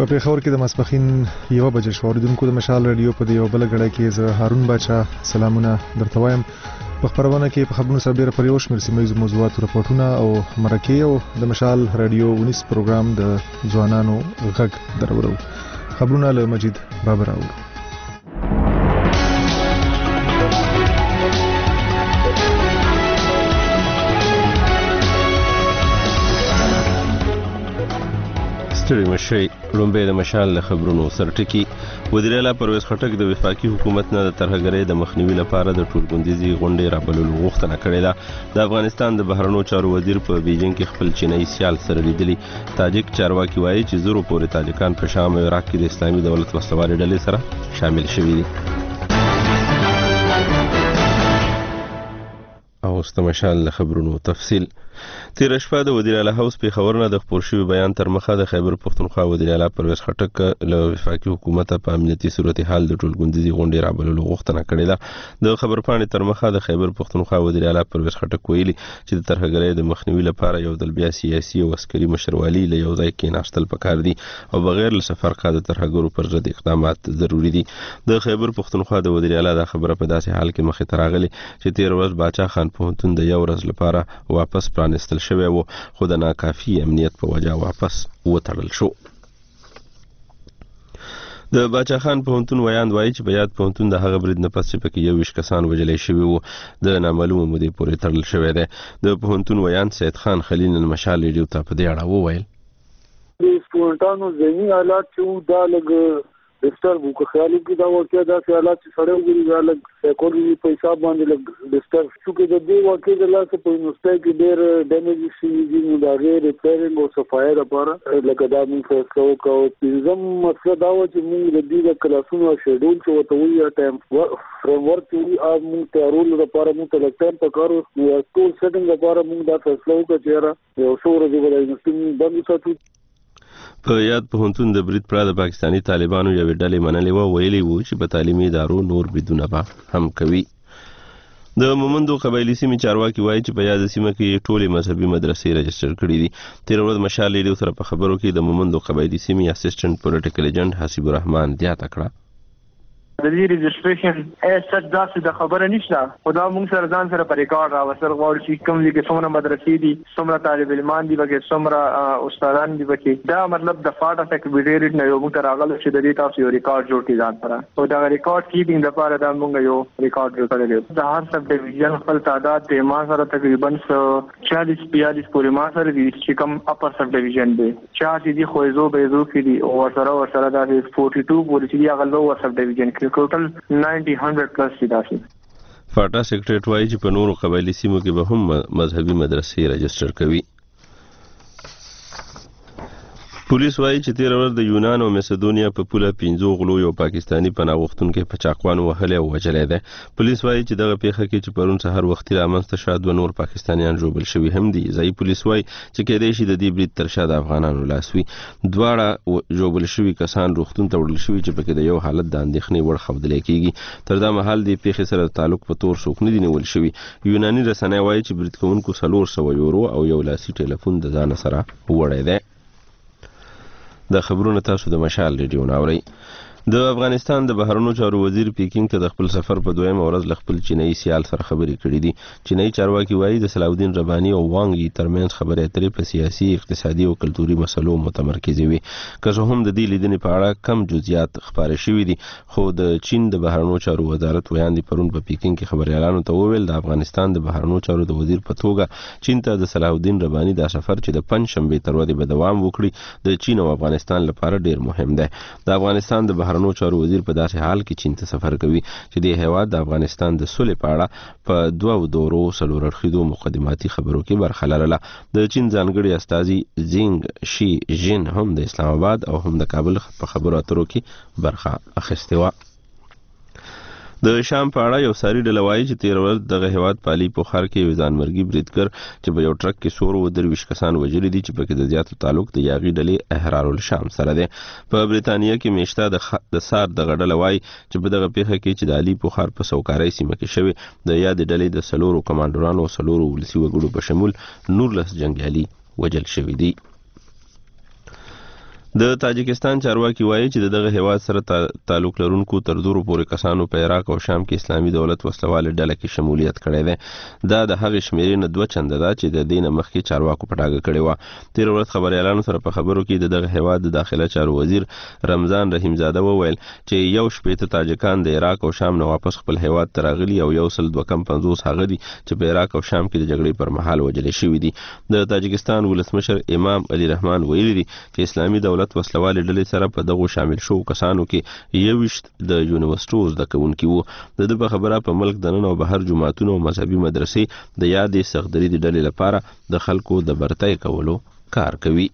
په پیښور کې د ماسپښین 1 بجې شو. اوریدونکو د مشال رادیو په یو بل غړی کې زه هارون باچا سلامونه درته وایم. په خبرونه کې په خبرونو سره ډېر پریوش مرسي مېز موضوعات راپورټونه او مرکه او د مشال رادیو 19 پروګرام د ځوانانو غږ درورو. خبرونه له مجید بابر راوړو. ستړي مشي لومبه د مشال له خبرونو سرټکی. وزیر اعلی پرویز خټک د وفاقي حکومت نه د ترهګرۍ د مخنیوي لپاره د ټولګوندیزي غونډې رابللو غوښتنه کړې ده. د افغانستان د بهرنیو چارو وزیر په بیجینګ کې خپل چینایي سیال سره لیدلی. تاجک چارواکي وایي چې زورو پورې تاجکان په شام او عراق کې د اسلامي دولت وسلوالې ډلې سره شامل شوي دي. او استمشال له خبرونو تفصیل. تیر شپه د وزیر اعلی هاوس په خبرونه د خبر شوی بیان تر مخه د خیبر پختونخوا وزیر اعلی پرویز خټک له وفاقي حکومت په امنیتي صورتحال د ټولګوندیزي غونډې رابللو غوښتنه کړې ده. د خبر پاڼې تر مخه د خیبر پختونخوا وزیر اعلی پرویز خټک ویلي چې د ترهګرۍ د مخنیوي لپاره یو ځل بیا سیاسي او عسکري مشروالي له یو ځای کې ناشتل پکار دي او بغیر له سفرقه د ترهګرو پر ضد اقدامات ضروری دي. د خیبر پختونخوا د وزیر اعلی د خبره په داسې حال کې مخې ته راغلي چې تیر ورځ باچا خان پوهنتون د یو ورځ لپاره واپس پرانستل شوی و خو د ناکافي امنیت په وجه واپس وتړل شو. د باچا خان پوهنتون ویاند وایي چې په یاد پوهنتون د هغه برید نه پس چې پکې 21 کسان وژل شوي وو د نامعلومه مودې پورې تړل شوی دی. د پوهنتون ویاند سید خان خلیل المشال ریډیو ته په دې اړه وویل د سټوډنټانو ذهني حالات چې دا لګ ډسټرب وکړ. خیالي کې دا واقعیا دا خیالات چې سره وګوري دا لګ سایکولوژي په حساب باندې لګ ډسټرب شو کې د دې واقعي د لاسه په یونیورسيټي کې ډېر ډیمیج شي نو دا غیر ریپیرینګ او صفایي لپاره لکه دا موږ فیصله وکړو. زم مطلب دا و چې موږ د دې د کلاسونو شیډول چې وته وی ټایم فریم ورک چې موږ تیارول لپاره موږ ته ټایم پکارو نو ټول سیټینګ لپاره موږ دا فیصله وکړو چې یو څو ورځې به د یونیورسيټي بند وساتو. په یاد پوهنتون د برید پر د پاکستانی طالبانو یو ډلې منلې و ویلي وو چې په تعلیمي ادارو نور بریدونه به هم کوي. د مومندو قبایلی سیمې چارواکي وایي چې په یاد سیمه کې ټولې مذهبي مدرسې رجسټر کړي دي. تیر ورځ مشال ریډیو سره په خبرو کې د مومندو قبایلی سیمې اسسټنټ پولیټیکل ایجنټ حسیب الرحمن زیاته کړه د دې رجسټریشن سټ داسې د خبره نشته خدا موږ سره ځان سره پر ریکارډ راوسر غواړو چې کوم کې څومره مدرسې دي څومره طالب علمان دي بګې څومره استادان دي بګې دا مطلب د فاټ افیکټ ویډیو نه یو موږ راغله چې د دې تاسو یو ریکارډ جوړ کړئ ځان سره او دا ریکارډ کیپینګ لپاره دا موږ یو ریکارډ جوړ کړل. د هر سب ډیویژن خپل تعداد د ما سره تقریبا 40-42 پورې ما سره دي چې کوم اپر سب ډیویژن دی 4 دي خوځو بيزو کې دي او سره دا 42 پورې چې هغه لوور سب ډیویژن کې ټوټل 90-100 پلس دي داسې. فاټا سیکریټریټ وایي چې په نورو قبایلی سیمو کې به هم مذهبي مدرسې رجسټر کوي. پولیس وایي چې تیر ورځ د یونان او مسدونیا په پوله 15 غلو یو پاکستانی پناه غوښتونکو په چاقوان وهلې او وجلې ده. پولیس وایي چې دغه پیښه کې چې پرون سحر وختي رامنځته شوه 2 نور پاکستانیان ژوبل شوي هم دي. ځای پولیس وایي چې کېدای شي د دې برید تر شا د افغانانو لاس وي. دواړه ژوبل شوي کسان روغتون ته وړل شوي چې پکې د یو حالت د اندېښنې وړ ښودل کېږي. تر دا مهال د پیښې سره تعلق په تور څوک نه دي نیول شوي. یوناني رسنۍ وایي چې برید کوونکو 400 یورو او یو لاسي ټلیفون د ځان سره وړی دی. د خبرونو تاسو د مشال ریډیو ناوري. د افغانستان د بهرنیو چارو وزیر پیکینګ ته د خپل سفر په دویم ورځ له خپل چینایي سیال سره خبرې کړې دي. چینایي چارواکي وایي د صلاح الدین رباني او وانګ یي ترمنځ خبرې اترې په سیاسي، اقتصادي او کلتوري مسلو متمرکزې وي. که څه هم د دې لیدنې په اړه کم جزئیات خبرې شوې دي خو د چین د بهرنیو چارو وزارت ویاندې پرون په پیکینګ کې خبريالانو ته وویل د افغانستان د بهرنیو چارو د وزیر په توګه چین ته د صلاح الدین رباني د سفر چې د پنځشنبه تر ورځې به دوام وکړي د چین او افغانستان لپاره ډیر مهم دی. د افغانستان د بهرنیو چارو وزیر په داسې حال کې چین ته سفر کوي چې د هیواد د افغانستان د صلح په اړه په 2 دورو څلور اړخیزو مقدماتي خبرو کې برخه لرله. د چین ځانګړي استازي زینګ شي جین هم د اسلام آباد او هم د کابل په خبرو اترو کې برخه اخیستې وه. د شام په اړه یو ساري ډله وایي چې تیر ورځ دغه هیواد پالي پوخر کې یو ځانمرګي بریدګر چې په یو ټرک کې 123 کسان وژلي دي چې پکې د زیاتو تعلق د یاغي ډلې احرار الشام سره دی. په بریتانیا کې میشته د سار دغه ډله وایي چې په دغه پیښه کې چې د علي پوخر په سوکارۍ سیمه کې شوی د یاد ډلې د سلورو کمانډرانو او سلورو ولسي وګړو په شمول 19 جنګیالي وژل شوي دي. د تاجکستان چارواکي وایي چې دغه هیواد سره تعلق لرونکو تر 2 پورې کسانو په عراق او شام کې اسلامي دولت وسلواله ډله کې شمولیت کړی دی. دا د هغې شمیرې نه 2 چنده ده چې د دې نه مخکې چارواکو په ډاګه کړې وه. تېره ورځ خبریالانو سره په خبرو کې دغه هیواد د داخله چارو وزیر رمضان رحیمزاده وویل چې 1 تاجکان د عراق او شام نه واپس خپل هیواد ته راغلي او 152 هغه دي چې په عراق او شام کې د جګړې پر مهال وژل شوي دي. د تاجکستان ولسمشر امام علي رحمان ویلي دي چې اسلامي دولت وسلواله ډلې سره په دغه شامل شو کسانو کې 21 د یونیورسيټو زده کوونکي وو. د دې په خبره په ملک دننه او بهر جماعتونو او مذهبي مدرسې د یادې سخدري د ډلې لپاره د خلکو د برتۍ کولو کار کوي.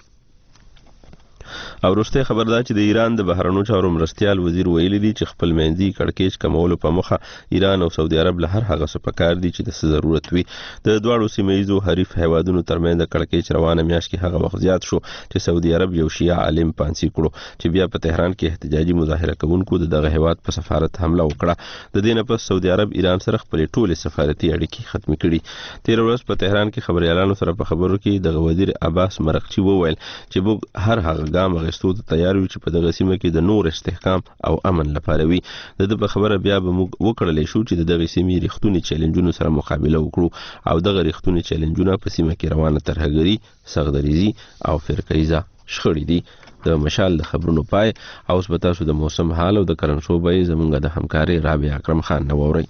او وروسته خبر ده چې د ایران د بهرنیو چارو مرستیال وزیر ویلي دي چې خپل منځي کړکېچ کمولو په مخه ایران او سعودي عرب له هر هغه څه پکار دي چې د ضرورت وي. د دواړو سیمه‌یزو حریف هیوادونو ترمنځ د کړکېچ روانه میاشت کې هغه وخت زیات شو چې سعودي عرب یو شیعه عالم پانسي کړو چې بیا په تهران کې احتجاجي مظاهره کوونکو دغه هیواد په سفارت حمله وکړه. د دې نه پس سعودي عرب ایران سره خپل ټولې سفارتي اړیکې ختم کړي. تیر ورځ په تهران کې خبريالانو سره په خبرو کې د وزیر عباس مرغچی وویل چې موږ هر هغه ګام غوښتو ته تیار یو چې په دغه سیمه کې د نور استحکام او امن لپاره وي. د دې په خبره بیا به موږ وکړلې شو چې دغه سیمې رښتونی چیلنجونو سره مقابله وکړو او دغه رښتونی چیلنجونه په سیمه کې روانه ترهګری، سغدریزي او فرقه‌ایزه شخړې دي. د مشال د خبرونو پای او اوس به تاسو د موسم حال او د کرنسو به زمونږ د همکاري رابع اکرم خان نووري.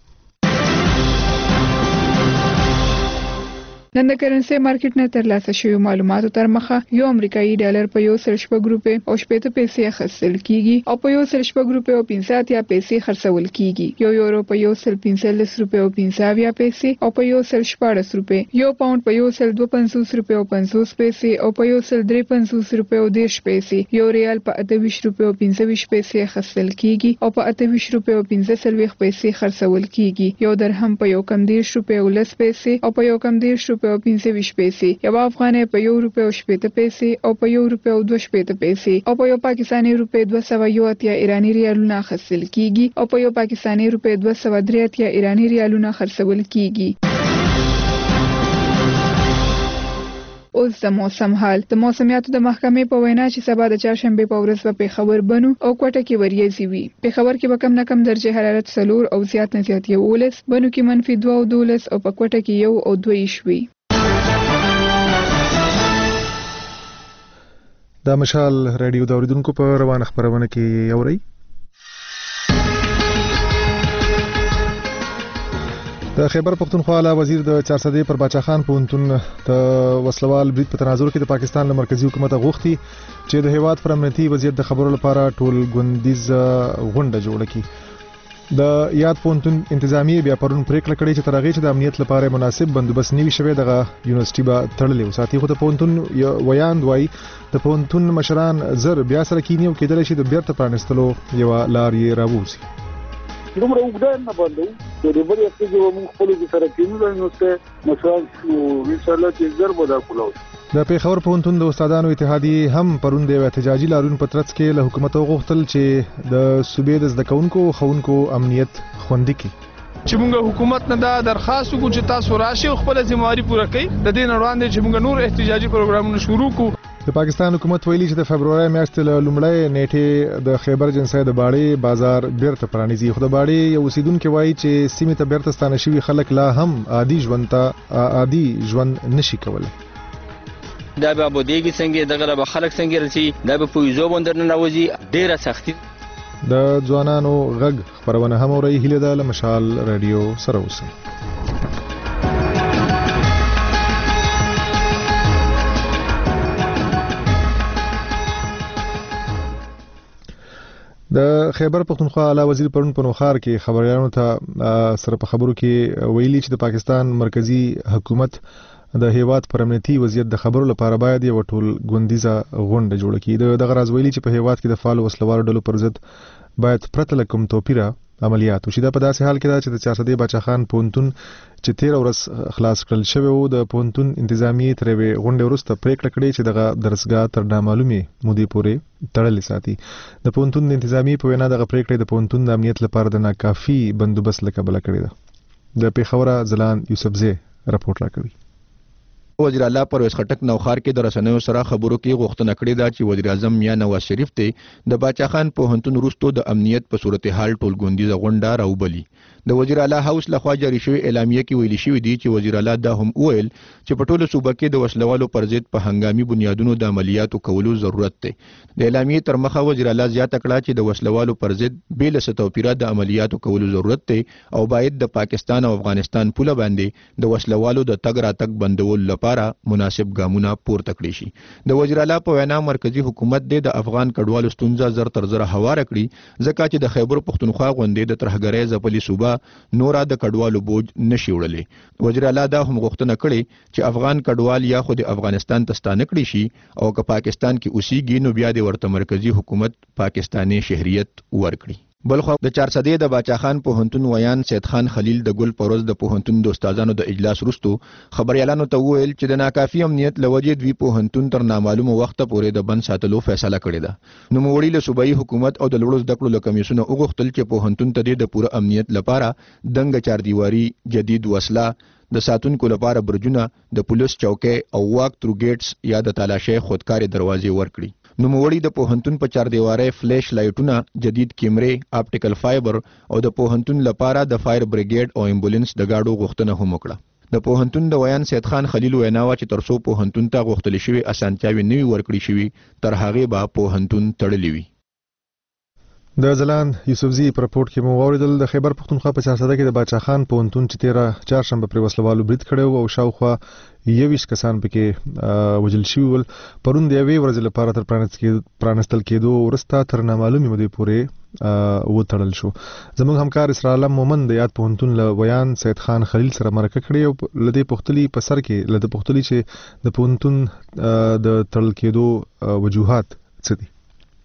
نن د کرنسي مارکیټ نه ترلاسه شوی معلوماتو تر مخه یو امریکایي ډالر په 1.6 روپے او 70 پیسې اخیستل کیږي او په 1.6 روپے او 50 پیسې خرڅول کیږي. یو یورو په 1.45 روپے او 50 پیسې او په 1.14 روپے. یو پاوند په 1.52 روپے او 50 پیسې او په 1.53 روپے او 10 پیسې. یو ریال په 28 روپے او 25 پیسې اخیستل کیږي او په 28 روپے او 15 پیسې خرڅول کیږي. یو درهم په 1.10 روپے او 10 پیسې او په 1.10 په 25 پیسې. یو افغانۍ په 1 روپے او 70 پیسې او په 1 روپے او 2 پیسې او په یو پاکستاني روپے 280 ایرانی ریالونه خرڅل کیږي او په یو پاکستاني روپے 283 ایرانی ریالونه خرڅول کیږي. اوس د موسم حال. د موسمیاتو د محکمې په وینا چې سبا د چهارشنبه په ورځ په خبر بنو او کوټه کې وریځي وي. په خبر کې به کم نه کم درجه حرارت 4 او زیات نه زیات 11، بنو کې -2 او 12 او په کوټه کې 1 او 2 شوي. دا مشال رادیو د اوریدونکو په روانه خبرونه کې اوري. د خیبر پختونخوا اعلی وزیر د چارسدې پر باچا خان پوهنتون د وسلوال برید په تناظر کې د پاکستان له مرکزی حکومت غوښتي چې د هیواد پر امنیتي وضعیت د خبرو لپاره ټول ګوندیز غونډه جوړه کړي. د یاد پوهنتون انتظامیه بیا پرون پریکړه کړې چې ترغه چې د امنیت لپاره مناسب بندوبست نیوي شوی دغه یونیورسيټي به تړلې وساتي. خو د پوهنتون ویاند وای د پوهنتون مشران زر بیا سره کینی او کېدل شي د بیرته پرانستلو یو لار یې راووزي. دومره وګړي نه باندې د دې بری په جو موږ خپل کې سره کینو نو څه مشران ان شاء الله چې زر به دا کولو. د پیښور پوهنتون د استادانو اتحادیه هم پرون د احتجاجي لارون په ترڅ کې له حکومت غوښتل چې د صوبې د زده کوونکو خونکو امنیت خوندي کړي. چې موږ حکومت نه دا درخواست وکړو چې تاسو راشي خپل ځمواري پوره کړئ. د دې نه وړاندې چې موږ نور احتجاجي پروګرامونه شروع کړو. د پاکستان حکومت ویلي چې د فبرवरी میاشتې له لومړۍ نیټې د خیبر جنسای د باړې بازار بیرته پرانیزي. خو د باړې یو اوسیدونکو وایي چې سیمه ته بیرته ستانه شوي خلک لا هم عادي ژوند نشي کولای. دا به بودیږي څنګه دغه به خلک څنګه رسي دا به پویزو باندې نه راوځي ډیره سختي. د ځوانانو غږ خبرونه هم اوري. هیله ده له مشال رادیو سره اوسئ. د خیبر پختونخوا اعلی وزیر پرون په نوخار کې خبريالانو ته سره په خبرو کې ویلي چې د پاکستان مرکزی حکومت د هیواد پر امنیتي وضعیت د خبرو لپاره باید یو ټول ګوندیزه غونډه جوړه کړي. دغه راز ویلي چې په هیواد کې د فعال وسلوالو ډلو پر ضد باید پرته له کوم توپیره عملیات وشي. دا په داسې حال کې ده چې د چارسدې باچا خان پوهنتون چې 13 ورځ خلاص کړل شوی وو د پوهنتون انتظامیه تر غونډې وروسته پریکړه کړې چې دغه درسګاه تر نامعلومه مودې پورې تړلې ساتي. د پوهنتون انتظامیه په وینا دغه پریکړه د پوهنتون د امنیت لپاره د ناکافي بندوبست لکه بل کړی ده. د پیښور ځلان یوسفزی راپورټ راکوي. وزیر اعلی پرویز خټک نوخار کې د رسنیو سره خبرو کې غوښتنه کړې ده چې وزیر اعظم میاں نواز شریف ته د باچا خان پوهنتون وروسته د امنیت په صورتحال ټولګوندیزه غونډه راوبلي. د وزیر اعلی هاوس لخوا جاری شوی اعلامیه کې ویل شوی دی چې وزیر اعلی دا هم وویل چې په ټوله صوبه کې د وسلوالو پر ضد په هنګامي بنیادونو د عملیاتو کولو ضرورت دی. د اعلامیې تر مخه وزیر اعلی زیاته کړه چې د وسلوالو پر ضد بې له توپیرات د عملیاتو کولو ضرورت دی او باید د پاکستان او افغانستان پوله باندې د وسلوالو د تګ راتګ بندولو لپاره مناسب ګامونه پورته کړي شي. د وزیر اعلی په وینا مرکزی حکومت د افغان کډوالو ستونزه زر تر زر هواره کړي ځکه چې د خیبر پښتونخوا غونډې د ترهګرۍ ځپلي صوبه نورا د کډوالو بوج نشي وړلی. وزیر اعلی دا هم غوښتنه کړې چې افغان کډوال یا خو د افغانستان ته ستانه کړي شي او که پاکستان کې اوسېږي نو بیا د ورته مرکزی حکومت پاکستاني شهریت ورکړي. بلخو د 400 د باچا خان پوهنتون ویان سید خان خلیل د ګل پروز د پوهنتون د استادانو د اجلاس وروسته خبريالانو ته وویل چې د ناکافي امنیت لوجې دوی پوهنتون تر نامعلومه وخت پورې د بند ساتلو فیصله کړې ده. نو موړي له صوبایي حکومت او د لوړو زده کړو کمیسیون وغوښتل چې پوهنتون ته د پوره امنیت لپاره دنګ چاردیواری جدید وسله د ساتونکو لپاره برجونه د پولیس چوکۍ او واک تھرو گیټس یا د تالاشۍ خودکاري دروازې ورکړي. نو موړي د پوهنتون په چاردیوارۍ فلیش لایټونه جدید کیمرې اپټیکل فایبر او د پوهنتون لپاره د فایر بریګیډ او امبولانس د گاډو غوښتنه هم وکړه. د پوهنتون د ویان سید خان خلیل وینا وا چې ترڅو پوهنتون ته غوښتل شوی اسانتیاوي نوي ورکړي شوی تر هغه به پوهنتون تړلی وي. د ځلان یوسفزي پر رپورت کې مو اوریدل د خیبر پښتونخوا په 400 کې د باچا خان پوهنتون چې 13 چهارشنبه پر وسلوالو برید کړو او شاوخوا 21 کسان پکې وجل شوي ول. پرون د یوې ورځې لپاره تر پرانستل کېدو وروسته تر نامعلومې مودې پورې وتړل شو. زموږ همکار اسرار علم مومن د یاد پوهنتون له ویان سید خان خلیل سره مرکه کړې او لدې پختلی په سر کې لدې پختلی چې د پوهنتون د تړل کېدو وجوهات څه دي.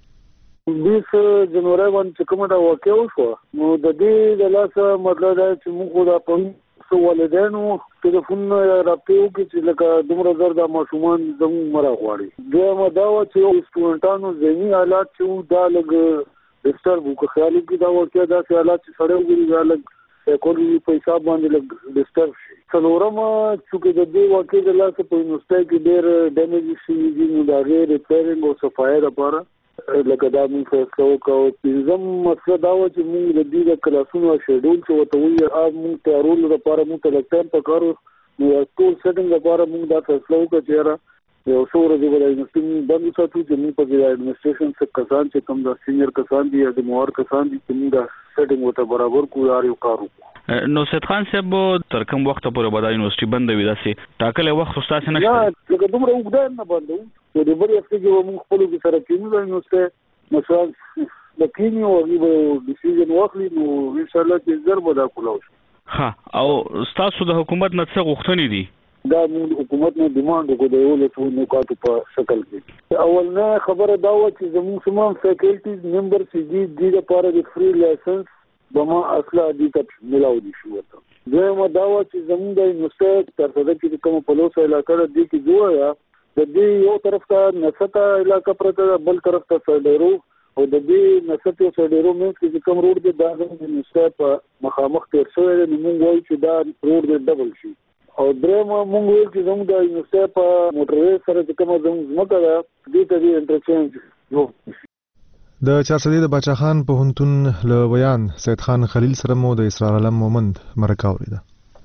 20 جنوري باندې کومه دا واقع وشو نو د دې د لاسه مطلب دا چې موږ دا په والدینو ټلیفون راپیو کې چې لکه دومره زر د ماشومان زموږ مرا غواړي دوی دا و چې سټوډنټانو ذهني حالات چې دا لګ ډسټرب وکړي خیالي کې دا واقع دا حالات چې سړی وګوري دا لګ کولی په حساب باندې لګ ډسټرب شي. څلورم چې د دې واقع د لاسه په یونیورسيټي کې ډېر ډیمیج شي دي نو دا ریپیرینګ او صفایي لپاره لکه دا موږ فیصله وکړو. پنځم مسله دا و چې موږ د دې د کلاسونو شیډول چې ورته وایي موږ تیارول لپاره موږ ته لږ ټایم پکارو نو ټول سیټینګ لپاره موږ دا فیصله وکړه چې یاره یو څو ورځې به د یونیورسټي بند وساتو چې موږ پکې د اډمنسټریشن څخه کسان چې کوم د سینیئر کسان دي یا د موار کسان دي چې موږ دا سیټینګ ورته برابر کړو یا یو کار وکړو. نو سید خان صاحب تر کوم وخت پورې به د یونیورسيټي بند وي داسې ټاکلې وخت ستاسو نشته لکه دومره وګړي نه بندو نو د بل هفته کې موږ خپل کې سره کېنو د یونیورسيټي مثلا د کینیو او د ډیسیژن واخلي نو ان شاء الله چې ضرب دا کولاو شي. ها او تاسو د حکومت نه څه غوښتنې دي؟ دا موږ حکومت نه ډیماند وکړو د یو له نکاتو په شکل کې. اول نه خبره دا و چې زموږ سمام فیکلټیز ممبر چې دي لپاره د فری لایسنس بما اصله دي ته ملاو دي شو ته. دویمه دا و چې زموږ د یونیورسيټي تر څو چې کوم پلوص علاقې دي کې جوړه د دې یو طرف ته نسته علاقې پرته بل طرف ته سړیرو او د دې نسته سړیرو مې چې کوم روډ دی دا د یونیورسيټي په مخامخ تیر شوی دی موږ وایو چې دا روډ دی ډبل شي. او درېم موږ وایو چې زموږ د یونیورسيټي په موټروي سره چې کوم زموږ ځمکه ده دې ته د انټرچینج جوړ. د 400 د باچا خان پوهنتون له ویان سید خان خلیل سره مو د اسرار علم مومند مرکه اوریده.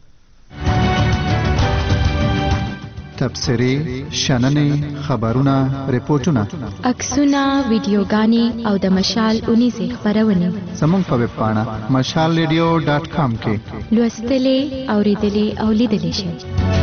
تبصرې، شننې، خبرونه، ریپورتونه، عکسونه، ویډیوګانې او د مشال اونیزې خبرونه زموږ په ویب پاڼه mashalradio.com کې لوستلې، اوریدلې او لیدلې شئ.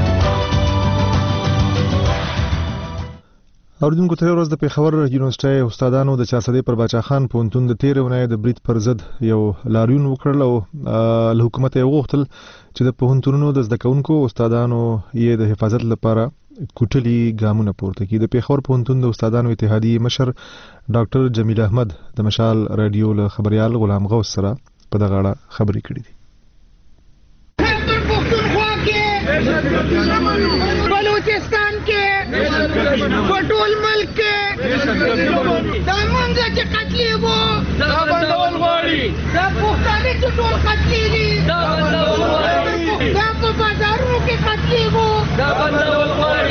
اوریدونکو ته ورځ د پیښور یونیورسيټي استادانو د 400 پر باچا خان پوهنتون د 13 ونې د برید پر ضد یو لاریون وکړل او له حکومت یې وغوښتل چې د پوهنتونونو د زده کوونکو استادانو یې د حفاظت لپاره کوټلي ګامونه پورته کړي. د پیښور پوهنتون د استادانو اتحادیې مشر ډاکټر جمیل احمد د مشال رادیو له خبريال غلام غوث سره په دغه اړه خبرې کړې دي. بلوچستان کې ټول ملک کې دا منځ چې قتلې وو دا بندول غواړي دا پښتانه چې ټول قتلې دي دا بندول غواړي دا په بازارونو کې قتلې وو دا بندول غواړي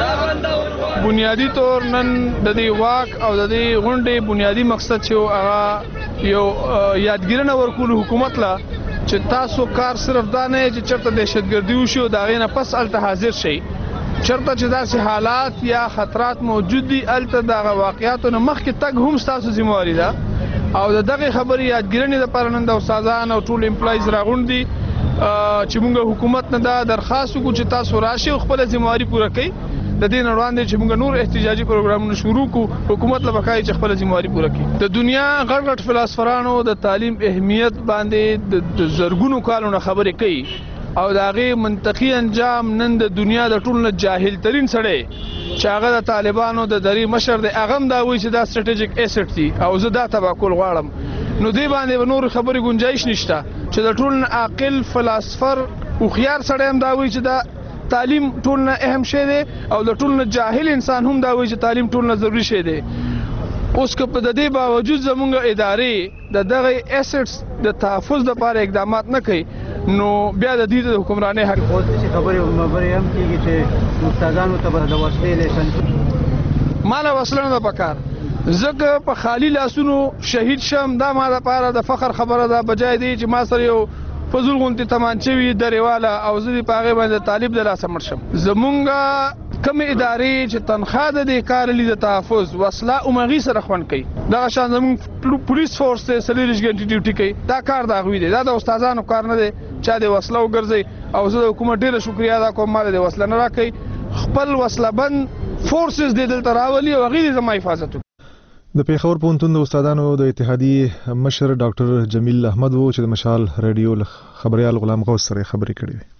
بنیادی طور نن د دې واک او د دې غونډې بنیادی مقصد چې هغه یو یادګیرنه ورکول حکومت لا چې تاسو کار صرف دا نه چې چرته دهشتګردي وشي او دا غینه پس الته حاضر شي چرته چې داسې حالات یا خطرات موجود دي الته د واقعیاتو نه مخکې تګ هم تاسو ذمہواری ده او دغه خبري یادګیرنې د پرنند او استادان او ټول امپلایز راغونډي چې موږ حکومت نه دا درخواست وکړو چې تاسو راشي خپل ذمہواری پوره کړئ د دې نه وړاندې چې موږ نور احتجاجي پروګرامونه شروع کړو حکومت له بقای چې خپل ذمہواری پوره کړي د دنیا غټ غټ فلسفرانو د تعلیم اهمیت باندې د زرګونو کالونو خبرې کوي او د هغې منطقي انجام نن د دنیا د ټول نه جاهل ترین سړی چې هغه د طالبانو د درې مشر دی هغه هم دا وایي چې دا سټریټیجیک ایسټ دي او زه دا تباه کول غواړم نو دې باندې به نور خبرې گنجایش نشته چې د ټول نه عاقل فلسفر هوښیار سړی هم دا وایي چې دا تعلیم ټول نه اهم شی دی او د ټول نه جاهل انسان هم دا وایي چې تعلیم ټول نه ضروري شی دی اوس که په د دې باوجود زمونږ ادارې د دغه ایسټس د تحفظ لپاره اقدامات نه کوي نو بیا د دې د حکمرانۍ حق خبرې هم کېږي چې استادانو ته به د وسلې لایسنس ماله وسله نه ده پکار ځکه په خالي لاسونو شهید شم دا ما دپاره د فخر خبره ده بجای دی چې ما سره یو فضول غونتی تمانچه وي درېواله او زه دې په هغې باندې طالب د لاسه مړ شم زمونږ کومې ادارې چې تنخوا د دې کار لي د تحفظ وسله عمغي سره خوند کوي دغه شان زمونږ پولیس فورس دی 24 غنټې ډیوټي کوي دا کار د هغوی دی دا د استادانو کار نه دی چا د وسله وګرځئ او زه د حکومت ډېره شکریا ادا کوم ما د وسله نه راکوي خپل وسله بند فورسز دی دلته راولي او هغې دې زما حفاظت وکړي د پیښور پوهنتون د استادانو د اتحادیې مشر ډاکټر جمیل احمد وو چې د مشال رادیو خبريال غلام غوث سره خبرې کړې وي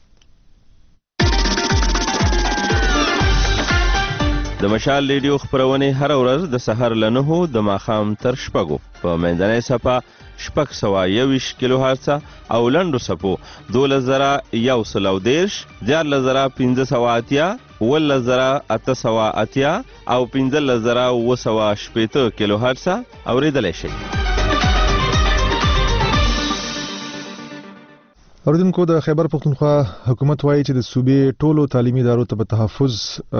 د مشال رادیو خبرونه هر ورځ د سحر له 9 د ماښام تر 6 په منځنۍ صفه 621 کیلو هرتز او لنډو صفو 2110 14580 11880 او 15980 کیلو هرتز اوریدلای شي اوریدونکو د خیبر پختونخوا حکومت وایي چې د صوبې ټولو تعلیمي ادارو ته په تحفظ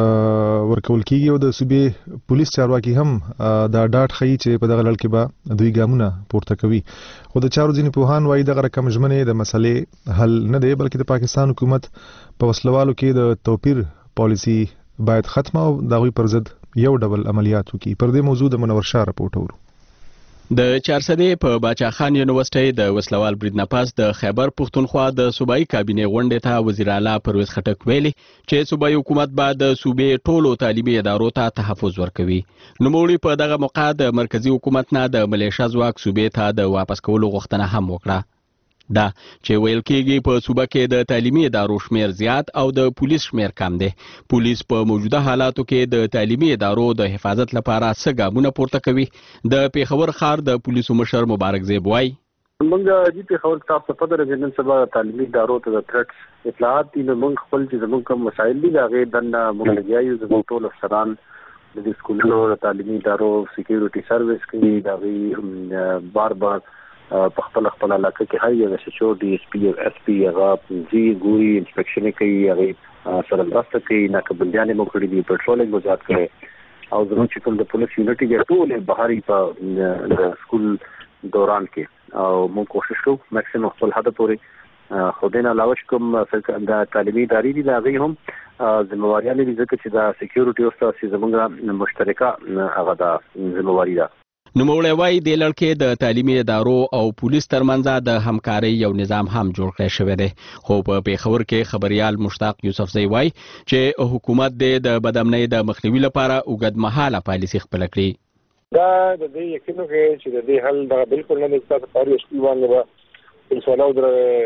ورکول کیږي او د صوبې پولیس چارواکي هم دا ډاټ خي چې په دغه لړ کې به دوی ګامونه پورته کوي خو د چارو ځینې پوهان وایي دغه رقم ژمنې د مسلې حل نه دی بلکې د پاکستان حکومت په وسلوالو کې د توپیر پالیسی باید ختمه او دغه پر ضد یو ډول عملیات وکړي پر دې موضوع د منور شاه راپورټ ورو د چارسدې په باچا خان یونیورسيټي د وسلوال برید نه پاس د خیبر پختونخوا د صوبایي کابینه غونډې ته وزیر اعلی پرویز خټک ویلي چې صوبایي حکومت به د صوبې ټولو تعلیمي ادارو ته تحفظ ورکوي نوموړي په دغه موقع د مرکزی حکومت نه د ملیشیا ځواک صوبې ته د واپس کولو غوښتنه هم وکړه دا چې ویل کېږي په صوبه کې د تعلیمي ادارو شمیر زیات او د پولیس شمیر کم دی پولیس په موجوده حالاتو کې د تعلیمي ادارو د حفاظت لپاره څه ګامونه پورته کوي د پیښور ښار د پولیسو مشر مبارک زیب وایي موږ د پیښور تاسو په پدره کې نن سبا تعلیمي ادارو ته د تھریټس اطلاعات دي موږ خپل چې زموږ کوم مسایل دي هغه دنه موږ لګیایو زموږ ټول افسران د سکولونو تعلیمي ادارو سکیورټي سرویس کې دا بار په خپل علاقه کې هر یو شچو ډي اس پی او اس پی هغه جی ګوري انسپیکشن کوي هغه سره مرسته کوي نه کبندیانې مو کړی دي پټرولینګ وزات کوي او زموږ چې کوم د پولیس یونټي دی ټول بهاري په سکول دوران کې او موږ کوشش کوو ماکسیمم خپل هدف پورې خودین علاوه کوم د تعلیمي ادارې دي دا غي هم ذمہواری لري ځکه چې دا سکیورټي او تاسو زموږه مشترکه هغه دا ذمہواری ده نوموړی وایي د لړ کې د تعلیمي ادارو او پولیس ترمنځ د همکارۍ یو نظام هم جوړ کړی شوی دی خو په پیښور کې خبريال مشتاق یوسفزی وایي چې حکومت د بدامنۍ د مخنیوي لپاره اوږدمهاله پالیسي خپله کړي دا د دې یقینو کې چې د دې حل دا بالکل نه د تاسو پاره شپې باندې به پولیسوالو در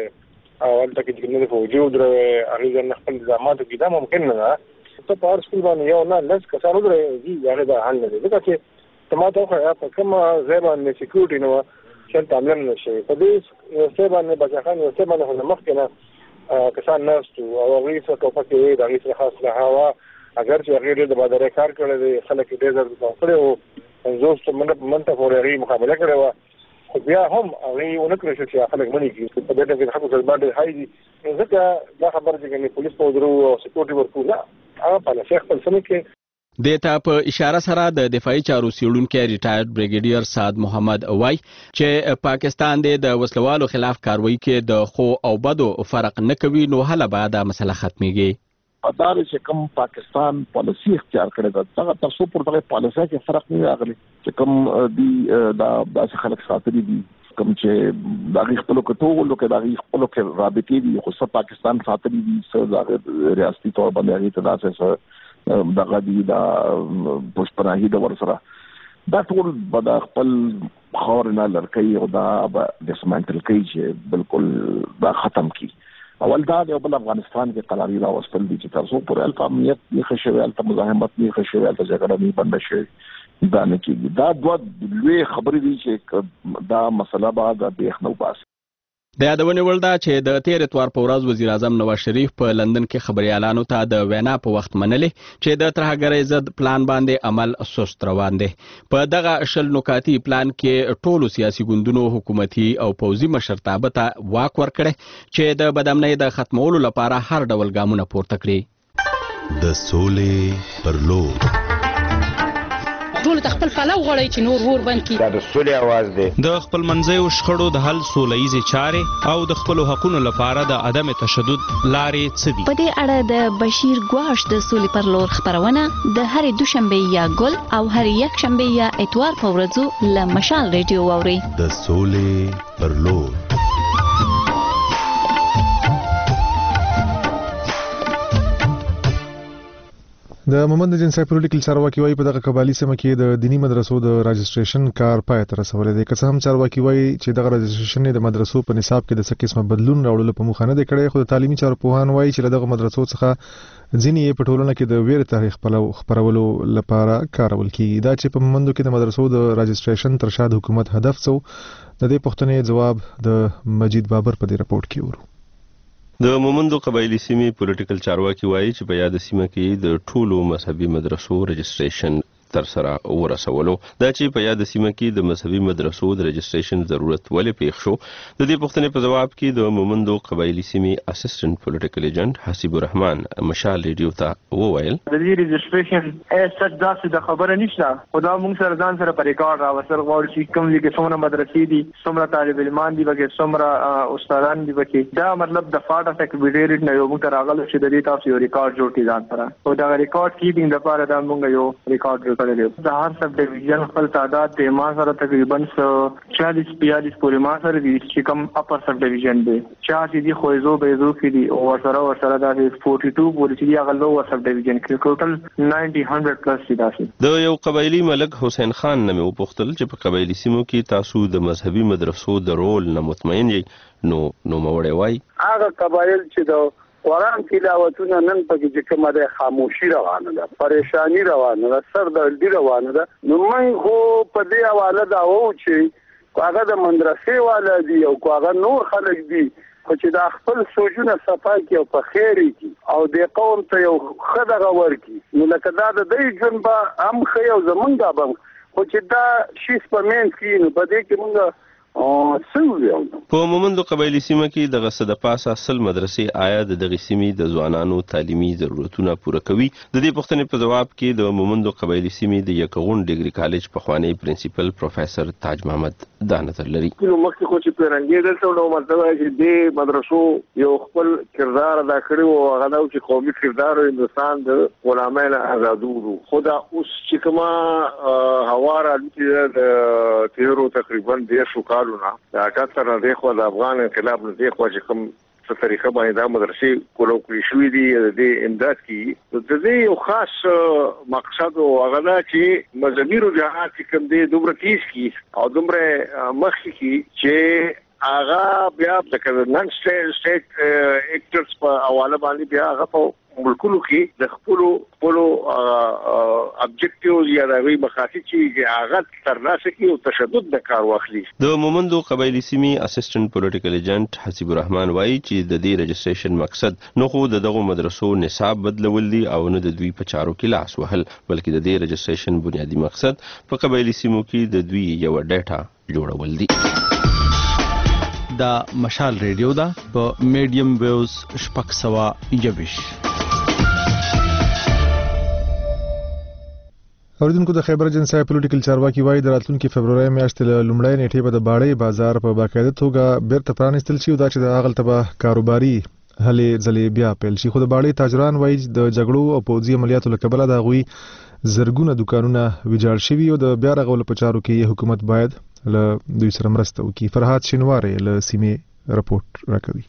اول تک چې نه فوجي در هغه نه خپل نظامات کې دا ممکن نه ده ته په سکول باندې یو نه لږ کسانو در هغه دا حل نه دی ځکه چې تماته خو په کوم ځای باندې سکیورټي نو چې تعامل نشي په دې یو څه باندې بچخان یو څه باندې مخکنه کسان ناستو او هغه څه کو پکې د هغه څه خاص له هوا اگر چې هغه د بازار کار کړل دي خلک ډېر زړه کړو او زوست منته فوري مقابله کړو خو بیا هم هغه ونکړي چې خلک مني کې په دې کې خلکو ځل باندې هاي دي ځکه دا خبر چې پولیس په درو او سکیورټي ورکو نه هغه پالیسي خپل سمه کې دیتا په اشاره سره د دفاعي چارو سیړونکو ریټایرډ بریګیډیر سعد محمد وای چې پاکستان د وسلوالو خلاف کاروایی کې د خو او بدو فرق نه کوي نو هله به دا مسله ختميږي ادارې چې کوم پاکستان پالیسي اختیار کړې ده هغه تر څو پر دغه پالیسي کې فرق نه راغلی چې کوم دی دا داسې خلک ساتلي دي کوم چې دغه خپل کټو لکه دغه خپل کې رابطې دي خو څه پاکستان ساتلي دي څه دغه ریاستي تور باندې هغه تداسه دغه دی دا پښپناهي د ورسره دا ټول به خپل خور نه لړکې او دا به ډسمنټل کوي چې بالکل دا ختم کی اول دا د افغانستان کې قراري راوستل دي چې تاسو پر الف امنیت نه خښوي الف مزاحمت نه خښوي الف جګړه نه بند شي دا نه کیږي دا دوه لوی خبرې دي چې دا مسله به د بیخنو باس د یادونې وړ ده چې د تیر اتوار په ورځ وزیر اعظم نواز شریف په لندن کې خبريالانو ته د وینا په وخت منلې چې د ترهګرۍ ضد پلان باندې عمل سست روان دی په دغه شل نکاتی پلان کې ټولو سیاسي ګوندونو حکومتي او پوځي مشرتابه ته واک ورکړي چې د بدامنۍ د ختمولو لپاره هر ډول ګامونه پورته کړي د سولې پر لور ټول خپل پلو غړی چې نور ور باندې دا د سولې आवाज دی د خپل منځي شخړو د حل سولهیزي چارې او د خپل حقوقو لپاره د عدم تشدد لارې څه دي په دې اړه د بشیر ګواش د سولې پر لور خبرونه د هرې دوشنبه یا ګل او هرې یک شنبه یا اتوار په ورځو له مشال ریډیو واوري د سولې پر لور د مومند جنسي پولیټیکل چارواکي وايي په دغه قبالي سیمه کې د دینی مدرسو د راجستریشن کار پای ته رسولې دی که څه هم چارواکي وايي چې دغه راجستریشن د مدرسو په نصاب کې د څه قسمه بدلون راوړل په مخه نه دی کړی خو د تعلیمي چارو پوهان وايي چې دغه مدرسو څخه ځینې په ټولنه کې د ویر تاریخ خپرولو لپاره کارول کیږي دا چې په مومندو کې د مدرسو د راجستریشن تر شا د حکومت هدف څه د دې پوښتنې جواب د مجید بابر په دې رپورت کې ورو د مومندو قبایلی سیمې پولیټیکل چارواکي وایي چې په یاد سیمه کې د ټولو مذهبي مدرسو رجستریشن تر سره ورسولو دا چې په یاد سیمه کې د مذهبي مدرسو د رجستریشن ضرورت ولې پیښ شو د دې پوښتنې په جواب کې د مومندو قبایلی سیمې اسسټنټ پولیټیکل ایجنټ حسیب الرحمن مشال ریډیو ته وویل د دې رجستریشن ایسټ داسې د خبره نشته خدا موږ سره ځان سره پر ریکارډ راوستل غواړو چې کوم کې څومره مدرسې دي څومره طالب علمان دي بګې څومره استادان دي بګې دا مطلب د فاټ سیکریټریټ نه یو موږ راغلو چې د دې تاسو یو ریکارډ جوړ کړئ ځان سره او دا ریکارډ کیپینګ لپاره دا موږ یو ریکارډ د هر سب ډیویژن خپل تعداد د ما سره تقریبا 40-42 پورې ما سره دي چې کوم اپر سب ډیویژن دی چې دي خوځو بيزو کې دي او سره د 42 پورې چې هغه لو سب ډیویژن کې ټوټل 90-100 پلس دي داسې د یو قبایلی ملک حسین خان نوم وپوښتل چې په قبایلی سیمو کې تاسو د مذهبي مدرسو د رول نه مطمئن یې نو موړی وای هغه قبایل چې د قرآن تلاوتونه نن پکې چې کومه د خاموشي روانه ده پریشانی روانه ده سردردي روانه ده نو موږ خو په دې حواله دا وو چې هغه د مدرسې والا دي او هغه نور خلک دي خو چې دا خپل سوچونه صفا کوي او په خیر کوي او د قوم ته یو خدغه ورکی نو لکه دا د دې جنبه هم خي او زمونږه بم خو چې دا شي سپمن کې نو په دې کې مونږ په مومندو قبایلی سیمه کې دغه صد پاسه اصل مدرسې آیا د دغه سیمې د ځوانانو تعلیمي ضرورتونه پوره کوي د دې پوښتنې په جواب کې د مومندو قبایلی سیمې د یکغون ډیګري کالج په خوانی پرنسپل پروفیسور تاج محمد دا نظر لري نو مخکې خو چې پیرنګي دلته نو مطلب چې د مدرسو یو خپل کردار ادا کړی او هغه نو چې قومي کردار هندستان د غلامانو آزادولو خدا اوس چې کما هواره د تیرو تقریبا 10 کالونه دا کثر نه دی خو د افغان انقلاب نه دی خو چې کوم څه طریقه باندې دا مدرسې کولو کې شوې دي د امداد کې د دې یو خاص مقصد او هغه چې مذهبي رجحانات کوم دي دومره تیز کی او دومره مخکې کی چې هغه بیا د نن سټیټ اکټرز په حواله باندې بیا هغه په ملکونو کې د خپل ابجیکټیوز یا د مقاصد چې هغه ترلاسه کوي او تشدد د کار واخلي د مومندو قبایلی سیمې اسسټنټ پولیټیکل ایجنټ حسیب الرحمن وایي چې د دې رجستریشن مقصد نو خو دغه مدرسو نصاب بدلول دي او نه د دوی په چارو کې لاس وهل بلکې د دې رجستریشن بنیادی مقصد په قبایلی سیمو کې د دوی یو ډیټا جوړول دي دا مشال ریډیو دا په میډیم ویوز 621 اوریدونکو د خیبر ایجنسی پولیټیکل چارواکي وایي د راتلونکي فبروري میاشتې له لومړۍ نیټې به د باړې بازار په باقاعده توګه بیرته پرانیستل شي او دا چې د هغلته به کاروباري هلې ځلې بیا پیل شي. خو د باړې تاجران وایي د جګړو او پوځي عملیاتو له کبله د هغوی زرګونه دکانونه ویجاړ شوي او د بیا رغولو په چارو کې حکومت باید له دوی سره مرسته وکړي. فرهاد شینواری له سیمې رپورټ راکوي.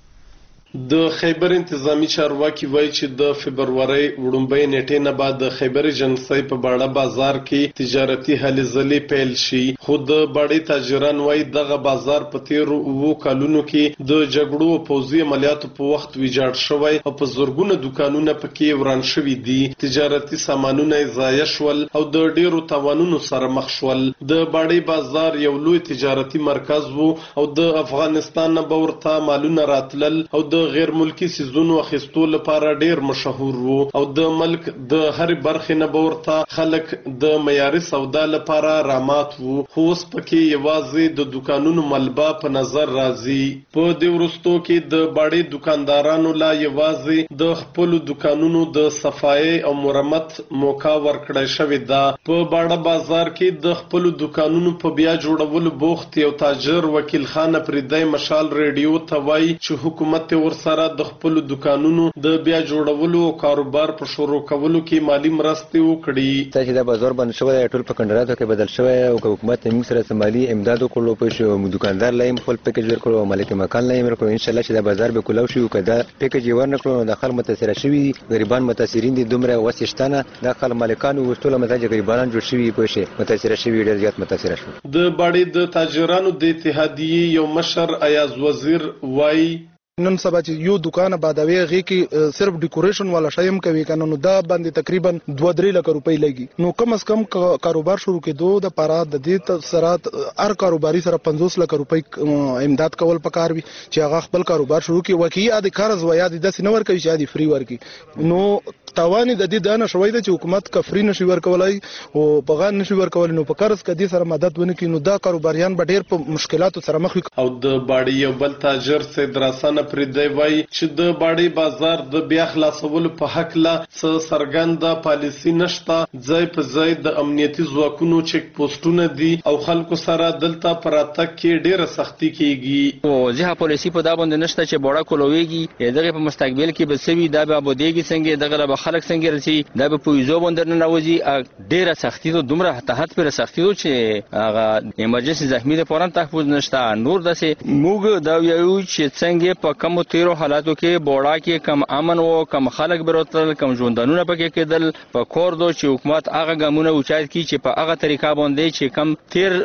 د خیبر انتظامی چارواکي وایي چې د فبروري وړومبۍ نیټې نه بعد د خیبر ایجنسی په باړه بازار کې تجارتي هلې ځلې پیل شي. خو د باړې تاجران وایي دغه بازار په تیرو 7 کلونو کې د جګړو او پوځي عملیاتو په وخت ویجاړ شوی او په زرګونه دکانونه پکې وران شوي دي. تجارتي سامانونه ضایع شول او د ډیرو تاوانونو سره مخ شول. د باړې بازار یو لوی تجارتي مرکز وو او د افغانستان نه به ورته مالونه راتلل او د غیر ملکی سيزونو اخیستو لپاره ډیر مشهور وو او د ملک د هر برخې نه ورته خلک د معیاري سودا لپاره رامات وو. خو اوس پکې یوازې د دکانونو ملبا په نظر راځي. په دې وروستو کې د باړې دکاندارانو لا یوازې د خپل دکانونو د صفایي او مرمت موقع ورکړی شوی دا. په باړه بازار کې د خپل دکانونو په بیا جوړولو بوخت یو تاجر وکیل خان پردای مشال ریډیو ته وایي چې حکومت سره د خپل دکانونو د بیا جوړولو او کاروبار په شروع کولو کې مالی مرستې وکړي. چې دا بازار باندې شوی ټول په کندراتو کې بدل شوی او حکومت موږ سره مالی امداد وکړو په شو دکاندار لایم خپل پیکیج ورکړو مالک مکان لایم ورکړو. ان شاء الله چې دا بازار به کولاو شي او کدا پیکیج ورنکړو د خلک متاثر شوي غریبان متاثرین دي دومره وسشتانه د خلک مالکانو وستول متاج غریبان جوړ شوي په شي متاثر شوي ډیر زیات متاثر شوي. د باړې د تاجرانو د اتحادیې یو مشر ایاز وزیر وایي نن سبا چې یو دکان بادوي غي کې صرف ډیکوریشن والا شایم کوي کنه نو دا باندې تقریبا 2-3 لک روپۍ لګي. نو کم از کم کاروبار شروع کېدو د پاره د دې سره هر کاروباري سره 50 لک روپۍ امداد کول پکار وي چې هغه خپل کاروبار شروع کړي. وکي د قرض و یا د سینور کوي چې د فری ورکی نو توانې د دې دانه شوي د حکومت کا فری نشي ورکولای او بغان نشي ورکول نو په قرض کدي سره مدد ونه کړي نو دا کاروباریان به ډیر په مشکلاتو سره مخ وي. او د باړې یو بل تاجر سید راسانه پردی وایي چې د باړې بازار د بیا خلاصولو په حق لا سرګنده پالیسی نشته. ځای په ځای د امنیتي ځواکونو چک پوسټونه دي او خلکو سره دلته پراتک کې ډیره سختی کیږي. او ځه پالیسی په دا باندې نشته چې بوړه کولويږي دغه په مستقبل کې به سوي دا به بودیږي څنګه دغه به خلک څنګه رسي دا به پویزو باندې نه راوځي ډیره سختی ته دومره تحت پر سختی چې هغه ایمرجنسي زخمی ده فورن تحفظ نشته. نور دسه موږ دا یو چې څنګه په کوم تیرو حالاتو کې بوړه کې کم امن او کم خلک برتل کم ژوندانونه پکې کېدل په کور دو چې حکومت هغه ګامونه اوچات کی چې په هغه طریقه باندې چې کم تیر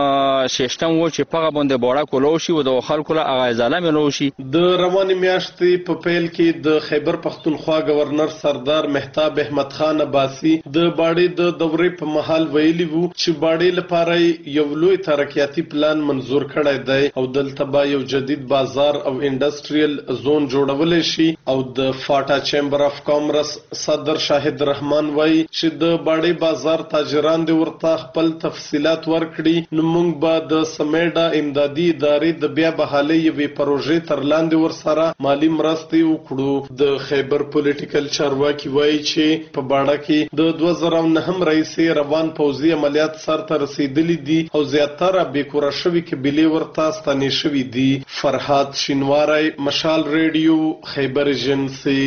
سیستم و چې په باندې بوړه کولو شي او د خلکو له هغه ځاله ملو شي. د رواني میاشتې په پیل کې د خیبر پختونخوا گورنر سردار مهتاب احمد خان عباسی د باړې د دورې په محل ویلي وو چې باړې لپاره یو لوی ترقیاتي پلان منزور کړی دی او دلته به یو جدید بازار او انډستریل زون جوړول شي. او د فاټا چیمبر اف کامرس صدر شاهد رحمان وایي چې د باړې بازار تاجران دي ورته خپل تفصيلات ورکړي نو موږ به د سمیډا امدادي ادارې د بیا بحالي یوې پروژې تر لاندې ورسره مالی مرستې وکړو. د خیبر پولیټیکل چارواکي وایي چې په باړه کې د 2009 رئیسې روان پوځي عملیات سرته رسیدلي دي او زیاتره بیکوره شوي قبیلې ورته ستنې شوي دي. فرهاد شینواری مشال ریډیو خیبر ایجنسی.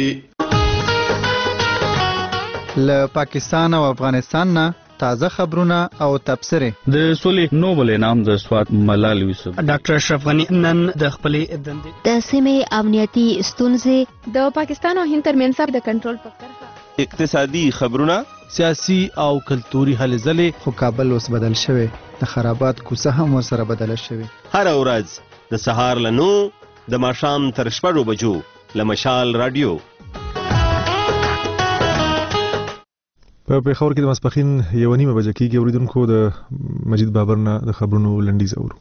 له پاکستان او افغانستان نه تازه خبرونه او تبصره. د سولې نوبل انعام د سوات ملال یوسف ډاکټر اشرف غنی نن د خپلې دندې د سیمې امنیتي ستونزې د پاکستان او هند ترمنځ د کنټرول په کرښه اقتصادي خبرونه سیاسي او کلتوري هلې ځلې. خو کابل اوس بدل شوی د خرابات کوڅه هم ورسره بدله شوی. هر ورځ د سهار له 9 د ماښام تر 6 بجو له مشال رادیو. په پیښور کې د ماسپښین 1:30 بجې کېږي. اوریدونکو د مجید بابر نه د خبرونو لنډیز اورو.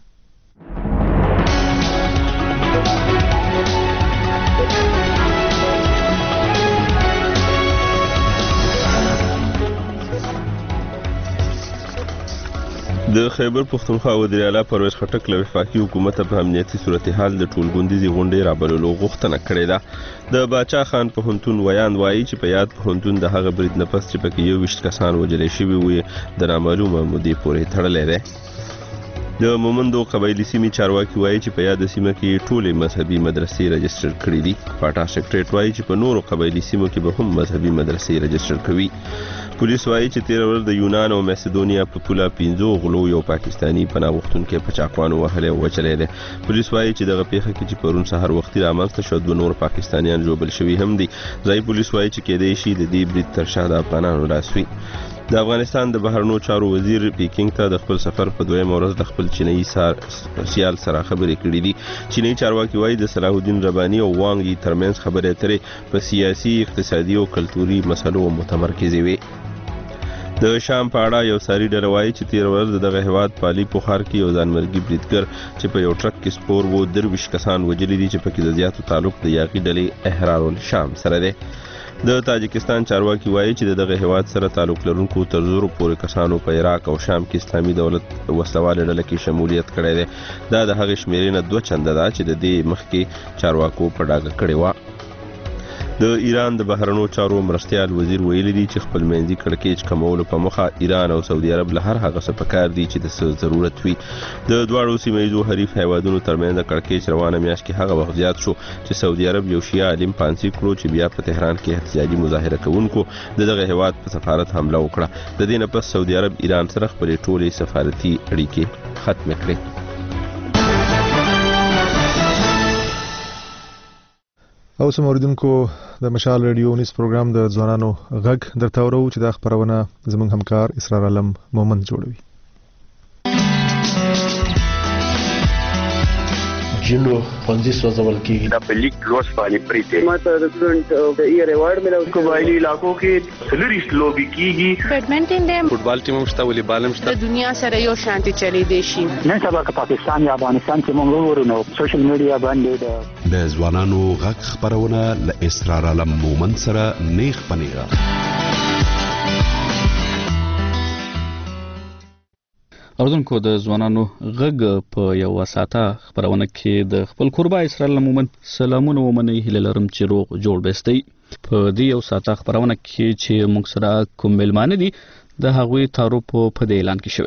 د خیبر پښتونخوا وزیر اعلی پرویز خټک له وفاقي حکومت په امنیتي صورتحال د ټولګوندیزي غونډې رابللو غوښتنه کړې ده. د باچا خان پوهنتون ویاند وایي چې په یاد پوهنتون د هغه برید نه پس چې پکې 21 کسان وژل شوي وي د نامعلومه مودې پورې تړلی دی. د مومندو قبایلي سیمې چارواکي وایي چې په یاد سیمه کې ټولې مذهبي مدرسې رجسټر کړي دي. پاټا سیکریټریټ وایي چې په نورو قبایلي سیمو کې به هم مذهبي مدرسې رجسټر کوي. پولیس وایي چې تیر ورځ د یونان او میسیدونیا په پوله 15 غلو یو پاکستانی پناه غوښتونکی په چاقوانو وهلی او وچلی دی. پولیس وایي چې دغه پیښه کې چې پرون سهار وختي رامنځته شوه 2 نور پاکستانیان ژوبل شوي هم دي. ځایي پولیس وایي چې کیدای شي د دې برید تر شا د افغانانو لاس وي. د افغانستان د بهرنیو چارو وزیر پیکینګ ته د خپل سفر په دویمه ورځ د خپل چینایي سیال سره خبرې کړې دي. چینایي چارواکي وایي د صلاح الدین رباني او وانګ یي ترمنځ خبرې اترې په سیاسي، اقتصادي او کلتوري مسلو متمرکزې وي. د شام په اړه یو ساري ډله وایي چې تیر ورځ دغه هیواد پالي بخار کې یو ځانمرګي بریدګر چې په یو ټرک کې سپور وو 23 کسان وژلي دي چې پکې د زیاتو تعلق د یاغي ډلې احرار الشام سره دی. د تاجکستان چارواکي وایي چې دغه هیواد سره تعلق لرونکو تر 100 پورې کسانو په عراق او شام کې اسلامي دولت وسلواله ډله کې شمولیت کړی دی. دا د هغې شمیرې نه 2 چنده ده چې د دې مخکې چارواکو په ډاګه کړې وه. د ایران د بهرنیو چارو مرستیال وزیر ویلي دي چې خپل منځي کړکېچ کمولو په موخه ایران او سعودي عرب له هر هغه څه پکار دي چې د څه ضرورت وي. د دواړو سیمه حریف هیوادونو ترمنځ د کړکېچ روانه میاشت کې هغه وخت زیات شو چې سعودي عرب یو شیعه عالم پانسي کړو چې بیا په تهران کې احتجاجي مظاهره کوونکو دغه هیواد په سفارت حمله وکړه. د دې نه پس سعودي عرب ایران سره خپلې ټولې سفارتي اړیکې ختم کړې. او سموردونکو د مشال رادیو نیوز پروګرام د ځوانانو غږ درته ورو چې د خبرونه زموږ همکار اسرار عالم مومند جوړوي. جنو پنځه سوځول کیږي د پلیک لوس باندې پریته ماته د سټوډنټ د ایئر ایوارډ ملو. قبایلی علاقو کې سلریست لوبي کیږي. بیډمنټن دی، فوټبال ټیم مشته، والیبال مشته. د دنیا سره یو شانتي چلی دی شي. نن سبا که پاکستان یا افغانستان کې موږ ورونو سوشل میډیا باندې د ځوانانو غږ خبرونه ل اسرار عالم مومند سره نیغ پنیغه. اوردونکو د ځوانانو غږ په یو ساته خبرونه کې د خپل قربا اسرائیل مومن سلامونه ومني هله لرم چې روغ جوړ بستي. په دې یو ساته خبرونه کې چې موږ سره کوم ملمانه دي د هغوی تعارف په دې اعلان کې شوی.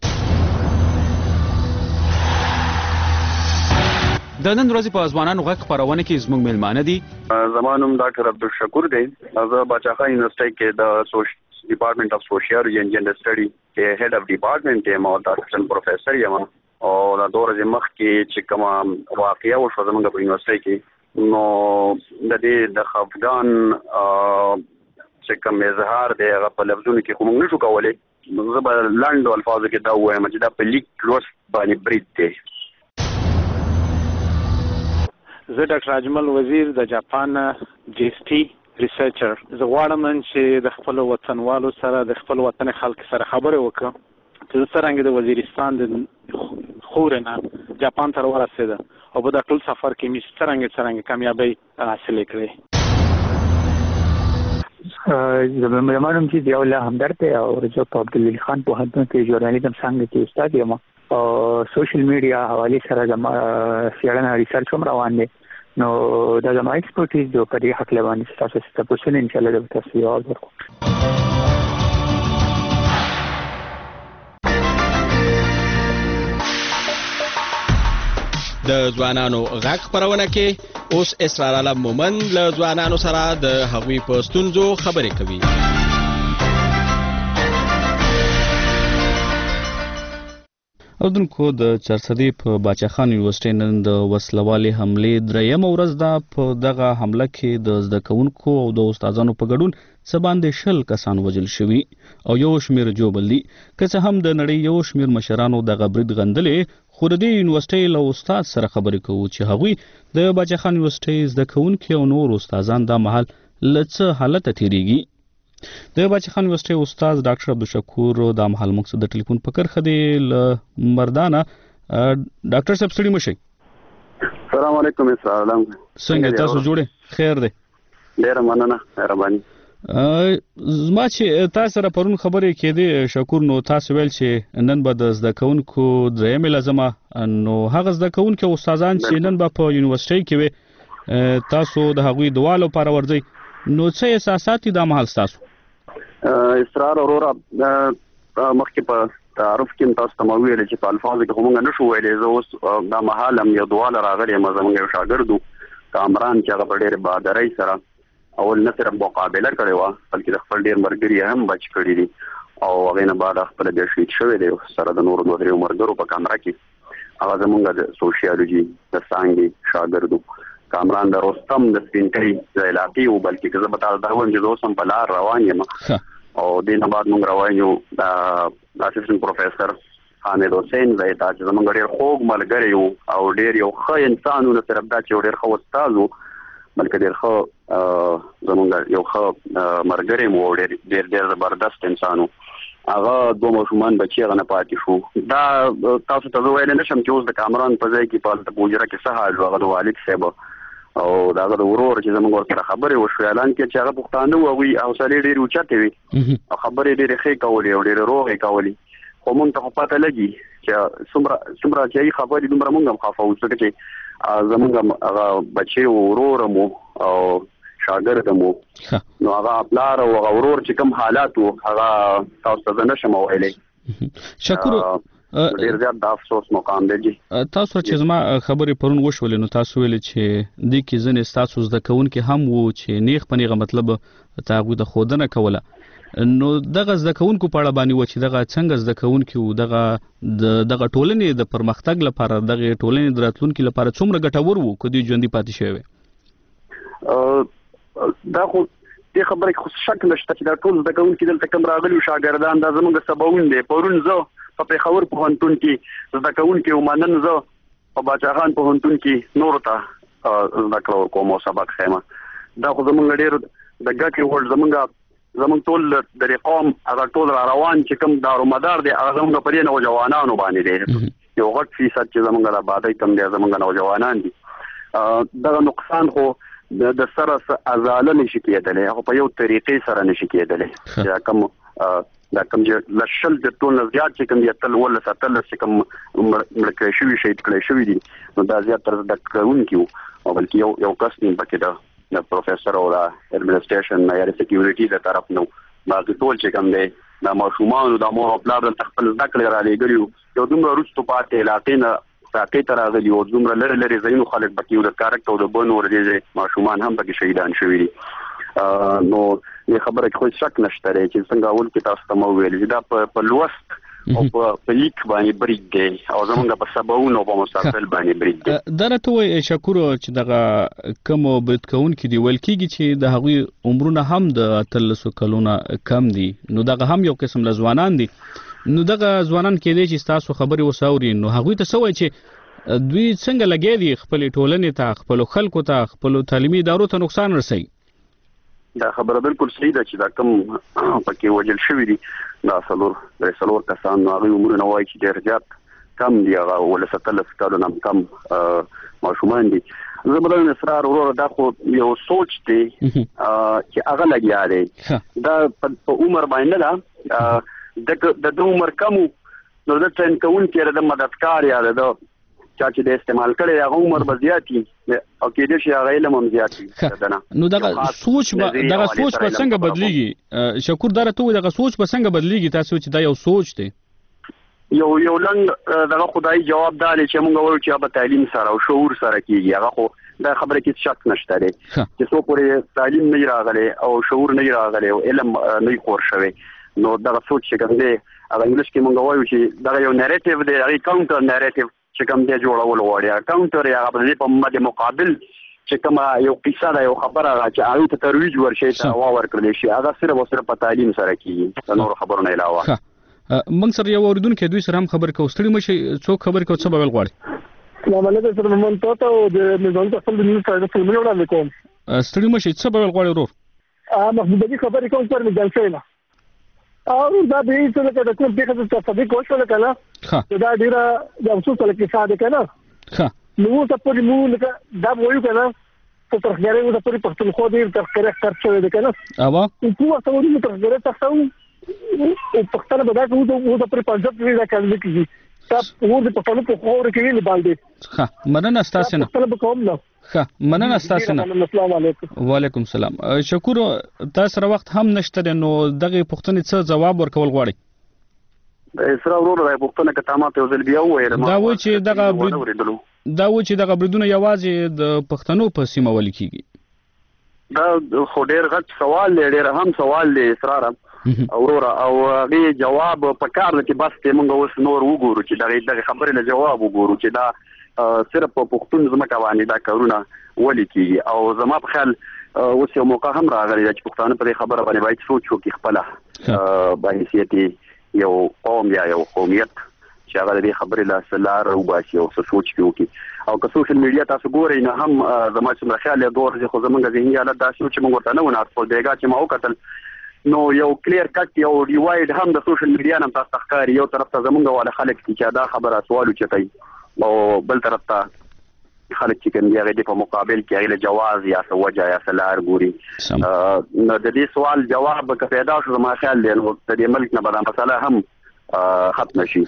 د نن ورځې په ځوانانو غږ خبرونه کې زموږ ملمانه دي. زمانوم ډاکټر عبدالشکور دی. زه باچاخان یونیورسيټي کې د ډپارټمنټ اف سوشیالوجي اینڈ جنډر سټڈی کې هډ اف ډپارټمنټ یم او ډاکټر پروفیسور یم. او دا دوره د مخ کې چې کوم واقعیا وشو زموږ په یونیورسيټي کې نو د دې د خفګان چې کوم اظهار دی هغه په لفظونو کې کوم نشو کولای. زه به لاندو الفاظو کې دا وایم چې دا په لیک لوس باندې برید دی. زه ډاکټر اجمل وزیر د جاپان جی.ایس.ټي ریسرچر. زه غواړم چې د خپل وطنوالو سره د خپل وطن خلک سره خبرې وکړم چې څنګه د وزیرستان د خورنه جاپان ته ورسېده او په دا ټول سفر کې مې څنګه کامیابی حاصل کړې. زه معلوم چې دی الله همدرد او رجب عبدالله خان په هغه کې ژورنالیزم څنګه کې استاد یم او سوشل میډیا حواله سره د سیاړنه ریسرچ هم روان دي. نو دا زما ایکسپرټیز د په دې حق لوانې تاسو ته پوښتنه ان شاء الله د تاسو یاد ورکړم. د ځوانانو غږ خبرونه کې اوس اسرار عالم مومند له ځوانانو سره د هغوی په ستونزو خبرې کوي. اوردونکو د چارسدي په باچاخان یونیورسيټي نن د وسلوالې حملې درېیمه ورځ ده. په دغه حمله کې د زده کوونکو او د استادانو په ګډون څه باندې 20 کسان وژل شوي او یو شمېر ژوبل دي. که څه هم د نړۍ یو شمېر مشرانو دغه برید غندلې، خو د دې یونیورسيټي له استاد سره خبرې کوو چې هغوی د باچاخان یونیورسيټي زده کوونکي او نور استادان دا مهال له څه حالته تیریږي. د باچاخان یونیورسيټي استاد ډاکټر عبدالشکور دا مهال موږ د ټلیفون په کرخه دی له مردانه. ډاکټر صاحب ستړي مشئ. السلام علیکم. اسلام څنګه تاسو جوړه؟ خیر دی. ډیر مننه مهرباني. زما چې تاسو سره پرون خبرې کېدې شکور، نو تاسو ویل چې نن به د زده کوونکو درېیمه لازمه، نو هغه زده کوونکو استادان چې نن به په یونیورسيټي کې وي تاسو د هغوی دوالو لپاره ورځي، نو څه احساسات دي د مهال تاسو؟ اصرار اورا مخکې په تعارف کې تاسو ته ویل چې په الفاظ کې کومه نشو ویلې، زه اوس د مهال هم یو دواله راغلی زموږ یو شاګردو کامران چې هغه په ډېر بهادرۍ سره اول نه صرف مقابله کړې وه بلکې د خپل ډېر ملګري هم بچ کړي دي او هغې نه بعد خپله بیا شهید شوی دی سره د نورو دوه درېو ملګرو په کامره کې. هغه زمونږ د سوشیالوجي د څانګې شاګرد و، کامران د رستم د سپینکۍ د علاقې و، بلکې که زه به تاسو ته ووایم چې زه اوس هم په لار روان یم او دې نه بعد موږ روان یو د اسسټنټ پروفیسر حامد حسین ځای ته چې زمونږ ډېر خوږ ملګری و او ډېر یو ښه انسان و، نه صرف دا چې یو ډېر ښه استاد و بلکې ډېر ښه زمونږ یو ښه ملګری مو او ډېر زبردست انسان و. هغه دوه ماشومان بچي هغه نه پاتې شو. دا تاسو ته زه ویلی نه شم چې اوس د کامران په ځای کې په هلته په حجره کې څه حال و، هغه د والد صاحب او د هغه د ورور چې زموږ ورسره خبرې وشوې، اعلان کې چې هغه پښتانه وو، هغوی حوصلې ډېرې اوچتې وي او خبرې ډېرې ښې کولې او ډېرې روغې کولې، خو مونږ ته خو پته لګي چې څومره چې هغې خفه دي دومره مونږ هم خفه وو، ځکه چې زمونږ هم هغه بچی و، ورور هم او شاګرد هم و، نو هغه پلار او هغه ورور چې کوم حالات و هغه تاسو ته زه نشم ویلی. شکور ډېر زیات د افسوس مقام دی. تاسو چې زما خبرې پرون وشولې نو تاسو ویل چې دې کې ځینې ستاسو زده کوونکي هم وو چې نیغ په نیغه مطلب ته هغوی د ښودنه کوله، نو دغه زده کوونکو په اړه باندې و چې دغه څنګه زده کوونکي وو، دغه ټولنې د پرمختګ لپاره، دغه ټولنې د راتلونکي لپاره څومره ګټور وو که دوی ژوندي پاتې شوی وي؟ دا خو دې خبرې کې خو شک نشته چې دا ټول زده کوونکي دلته کوم راغلي شاګردان دا زموږ سباوون دی. پرون زه په پېښور پوهنتون کې زده کوونکي وم، نن زه په باچاخان پوهنتون کې نورو ته زده کړه ورکوم او سبق ښیم. دا خو زموږ ډېر د ګټې وړ زموږ ټول د دې قوم هغه ټول را روان چې کوم دارومدار دی هغه زموږ په دې نوجوانانو باندې دی، یو غټ فیصد چې زموږ د آبادۍ کم دی زموږ نوجوانان دي. دغه نقصان خو د سره ازاله نشي کېدلی، هغه په یو طریقې سره نشي کېدلی دا کوم چې لشل د ټول نه زیات چې کوم یتل ول ساتل چې کوم مړ کړی شوی شهید کړی شوی دي، نو دا زیات تر د کوونکی او بلکې یو کس نه پکې د پروفیسور او د ایڈمنسټریشن یا سکیورټي د طرف نو باقي ټول چې کوم دی د ماشومان او د مور او پلار د خپل زده کړې را لېږلي یو دومره وروستو پاتې علاقې نه ساقې ته راغلي او دومره لرې لرې ځایونو خلک پکې یو د کارک او د بن ورځې ماشومان هم پکې شهیدان شوي دي. نو دې خبره کې خو شک نشته دی چې څنګه اول کې تاسو ته مو ویل چې دا په لوست او په لیک باندې برید دی او زمونږ په سباوون او په مستقبل باندې برید دی. دا راته وایي شکور چې دغه کوم برید کوونکي دي ویل کېږي چې د هغوی عمرونه هم د 13 کلونه کم دي، نو دغه هم یو قسم له ځوانان دي، نو دغه ځوانان کېدای چې ستاسو خبرې وساوري، نو هغوی ته څه وایي چې دوی څنګه لګیا دي خپلې ټولنې ته، خپلو خلکو ته، خپلو تعلیمي ادارو ته نقصان رسوي؟ دا خبره بالکل صحیح ده چې دا کوم پکې وجل شوي دي دا څلور کسان، نو هغوی عمرونه وایي چې ډېر زیات کم دي، هغه 17 کلونه هم کم ماشومان دي. زه به دا اصرار وروره دا خو یو سوچ دی چې هغه لګیا دی، دا په عمر باندې نه ده، د عمر کم نو د ټرین کوونکي د مددکار یا د چا چې د استعمال کړی هغه عمر به زیات وي او کېدای شي هغه علم هم زیات وي. نو دغه سوچ به څنګه بدلیږي؟ شکور دا راته وایي دغه سوچ به څنګه بدلیږي؟ تاسو چې دا یو سوچ دی یو لنډ دغه خدای جواب دا دی چې موږ وایو چې به تعلیم سره او شعور سره کېږي. هغه خو دا خبره کې شک نشته دی چې څو پورې تعلیم نه راغلی او شعور نه راغلی او علم نه خور شوی، نو دغه سوچ چې کوم دی هغه انګلیش کې موږ وایو چې دغه یو نیریټیو دی، هغه کاونټر نیریټیو چې کوم دی جوړول غواړي. کاونټر یا هغه په مد مقابل چې کومه یو قصه ده، یو خبره ده چې هغې ته ترویج ورشي ته ورکړلی شي، هغه صرف او صرف په تعلیم سره کېږي د نورو خبرو نه علاوه. موږ سره یو اورېدونکی دوی سره هم خبرې کوو. ستړي مه شئ، څوک خبرې کوو، څه به ویل غواړي؟ السلام علیکم سر محمد تاسو او د نظام خپل د نیوز سره فلمونه وړاندې کوم. ستړي مه شئ، څه به ویل غواړي ورور؟ محمودي خبرې کوم پر مجال شوی او دا به څه لکه د کوم دغه تصدیق وشول کنه دا ډیره د افسوس لکه ساده کنه نو ته په مو لکه دا وایو کنه په ترخګرۍ د پوری پښتونخوا ډیر ترخګرۍ کار شوی دی کنه اوا په واسطه ودی ترخګرۍ تاسو او پښتنه به دا کوو د پوری پنځه پیډه کړل کیږي تاسو ور د پښتنو په خور کې نه بالدي ښه مننه تاسو نه پښتنه به کوم نه ښه مننه تاسو نه السلام علیکم وعلیکم السلام شکر تاسو سره وخت هم نشته نو دغه پښتنې څه جواب ورکول غواړي اسرا ورور راي پښتنه که تمام ته ځل بیا وایره دا و چې دغه بریدونه یوازې د پښتنو په سیمه ولې کیږي دا خو ډیر غټ سوال دی ډیر هم سوال دی اسرار اورورا او غي جواب په کار کې بس ته موږ اوس نور وګورو چې دغه خبرې له جواب وګورو چې دا صرف په پښتون زمکه باندې دا کارونه ولې کیږي او زما په خیال اوس یو موقع هم راغلی چې پښتانه په خبره باندې باید سوچ وکړي خپل باندې سیاتي یو قوم یا یو قومیت چې هغه دې خبرې له سلار او باسي او سوچ وکړي او که سوشل میډیا تاسو ګورئ نه هم زما چې خیال دور چې خو زمونږ ذهني حالت داسې چې موږ ورته نه ونه خپل دیګه چې ما وکتل نو یو کلیر کټ یو ډیوایډ هم د سوشل میډیا نه تاسو ښکاري یو طرف ته زمونږ والا خلک چې دا خبره سوال چتای او بل طرف ته خلک چې کوم دی هغه په مقابل کې هغه جواز یا سوجا یا سلار ګوري نو د دې سوال جواب که پیدا شو ما خیال دی نو د دې ملک نه به دا مسله هم ختم شي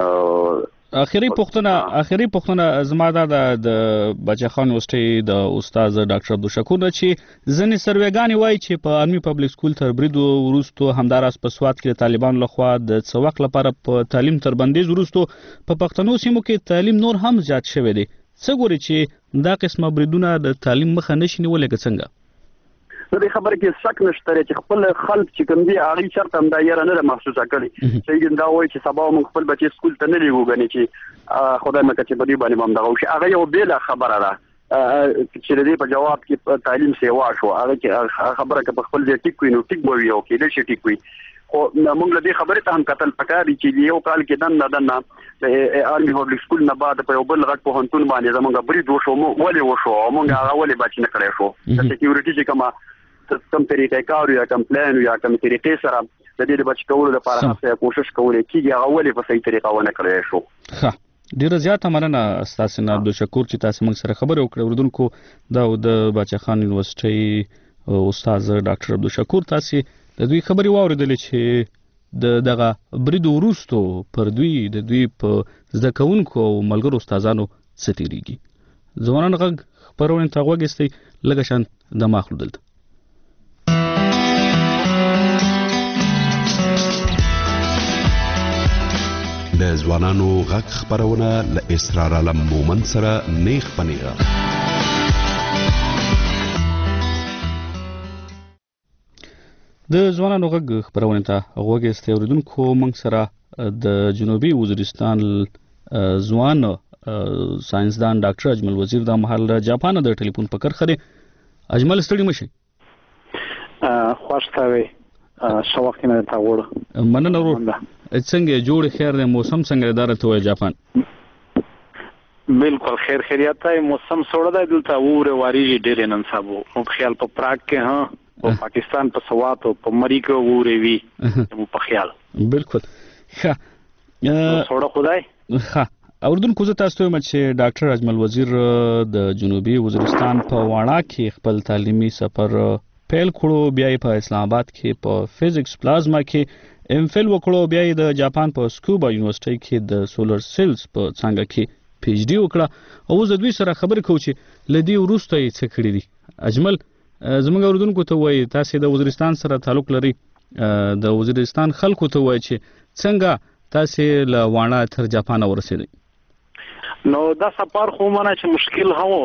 اخیری پوښتنه زما د بچخان یونیورسيټي د استاد ډاکټر عبدالشکور چې ځنې سروېګانې وایي چې په عامي پبلک سکول تر بریدو وروسته همداراز په سواد کې طالبان لخوا د څه وخت لپاره په تعلیم تر بندیز وروسته په پښتنو سیمو کې تعلیم نور هم زیات شوی دی څه ګوري چې دا قسمه بریدونه د تعلیم مخه نشي نیولای څنګه د خبره کې شک نشته چې خپل خلک چې کوم دي هغه چرته هم دا یاره نه محسوسه کړي چې دا وایي چې سبا موږ خپل بچي سکول ته نه لیږو غني چې خدای مکه چې بدی باندې هم دا او هغه یو بیل خبره ده چې دې په جواب کې تعلیم سیوا شو هغه خبره کې په خپل ځای ټیک وینو ټیک بوي او کې د شي ټیک وي خو موږ له دې خبرې ته هم قتل پکاري چې یو کال کې دنه د آرمي پبلک سکول نه بعد په یو بل غټ په هنتون باندې زمونږ برید وشو ولې وشو موږ هغه ولې بچ نه کړی شو د سکیورټي چې کومه کم طریقې کار یا کم پلان یا کم طریقې سره د دې بچ کولو لپاره هڅه کوشش کولې کیږي هغه ولې په صحیح طریقه ونه کړی شو ډیره زیاته مننه استاد عبدالشکور چې تاسو موږ سره خبرې وکړې اوردونکو دا د بچخان یونیورسيټي استاد ډاکټر عبدالشکور تاسو د دوی خبرې واوریدلې چې دغه برید وروسته پر د دوی په زده کوونکو او ملګرو استادانو ستیریږي ځوانان غږ خبرونه ته غوږیستي لږ شان د ماخلو دلته د ځوانانو غږ خبرونه له اسرار علم مومن سره نیغ پنیغه د ځوانانو غږ خبرونه ته غوږیستي اوریدونکو موږ سره د جنوبي وزیرستان ځوان ساينسدان ډاکټر اجمل وزیر د محل جاپان د ټلیفون په کرخه اجمل ستړي مشي خوشتاوي شوقینه تا وړه مننه ورو څنګه جوړ خیر د موسم څنګه اداره ته جاپان بالکل خیر خیریت ہے موسم سوړه دی دلته وره واری ډیر نن صاحب او خیال په پراګ کې ها او پاکستان په سوات او په مری کې وره وی په خیال بالکل ښه سوړه خدای ښه اوردونکو زه تاسو ته چې ډاکټر اجمل وزیر د جنوبي وزیرستان په واڼه کې خپل تعلیمي سفر پیل کړو بیا په اسلام آباد کې په فزکس پلازما کې ام فل وکړو بیا د جاپان په سکوبا یونیورسيټي کې د سولر سیلز په څنګه کې پی ایچ ډی وکړه او زه دوی سره خبرې کوم چې لدی ورسته یې څه کړی دي اجمل زموږ اوردونکو ته وایي تاسو د وزیرستان سره تعلق لري د وزیرستان خلکو ته وایي چې څنګه تاسو له واڼه تر جاپان ورسېدئ نو دا سفر خو مانه چې مشکل هو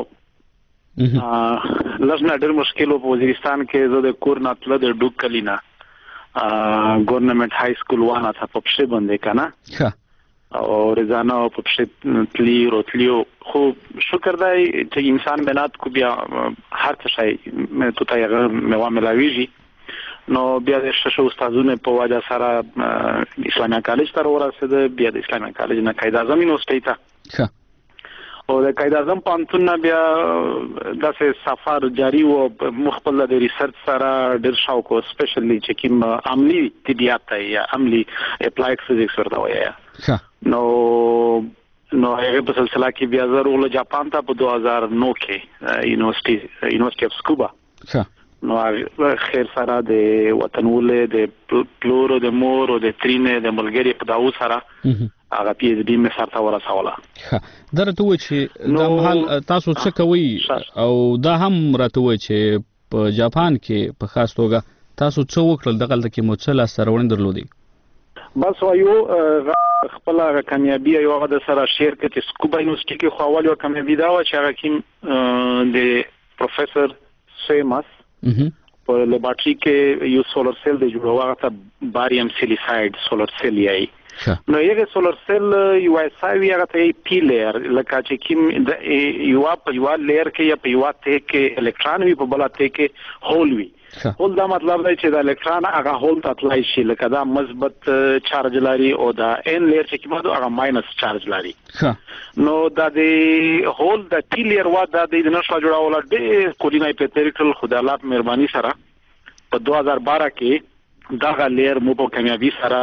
لږ ډېر مشکل په وزیرستان کې زه د کور نه تل د ډوک کلینا گورنمنٹ های سکول وانا ته په پښه باندې کنه او روزانه په پښه تلیو خو شکر دی چې انسان مهنت کو بیا هر څه شي تو ته یې موا ملاویږي نو بیا د شش استادونه په واجه سره اسلامي کالج تر ورسېده بیا د اسلامي کالج نه قاعده اعظم یونیورسيټي ته او د قاعده اعظم پانتون بیا د سفر جاری و مخبل د ریسرچ سره ډیر شاوک او سپیشلی چې کوم عملی طبيعت یا عملی اپلایډ فزکس ورته وایي نو نو هغه په سلسله کې بیا ضرور جاپان ته په 2009 کې یونیورسيټي اف سکوبا نو خیر سره د وطنولې د پلورو د مور او د ترینه د ملګری په داو سره هغه پی ایچ ډي مې سره ورسوله. درته و چې د محل تاسو څه کوي او دا هم راته و چې په جاپان کې په خاص توګه تاسو څه وکړل دغه کې مو څه لاس سرونه درلودي؟ بس وایو خپل کامیابی یو غد سره شیر کړي چې سکوبا یونیورسيټي کې خو اول یو کامیابی دا و چې هغه کې د پروفیسور سیماس په لیبارټری کې یو سولر سیل د جوړولو ته باریم سیلیساید سولر سیل یې نو یو سولر سیل یو اساوی هغه ته پی لیر لکه چې کوم د یو لیر کې یا په یو ته کې الکترون وي په بل ته کې هول وي. هول دا مطلب دی چې د الکترون هغه هول ته تلای شي لکه دا مثبت چارج لري او دا ان لیر چې کومه هغه ماینس چارج لري. نو دا د هول د پی لیر وا د نشو جوړول د کولینای پیتریکل خدالات مهرباني سره په 2012 کې دا لیر مو په کامیابی سره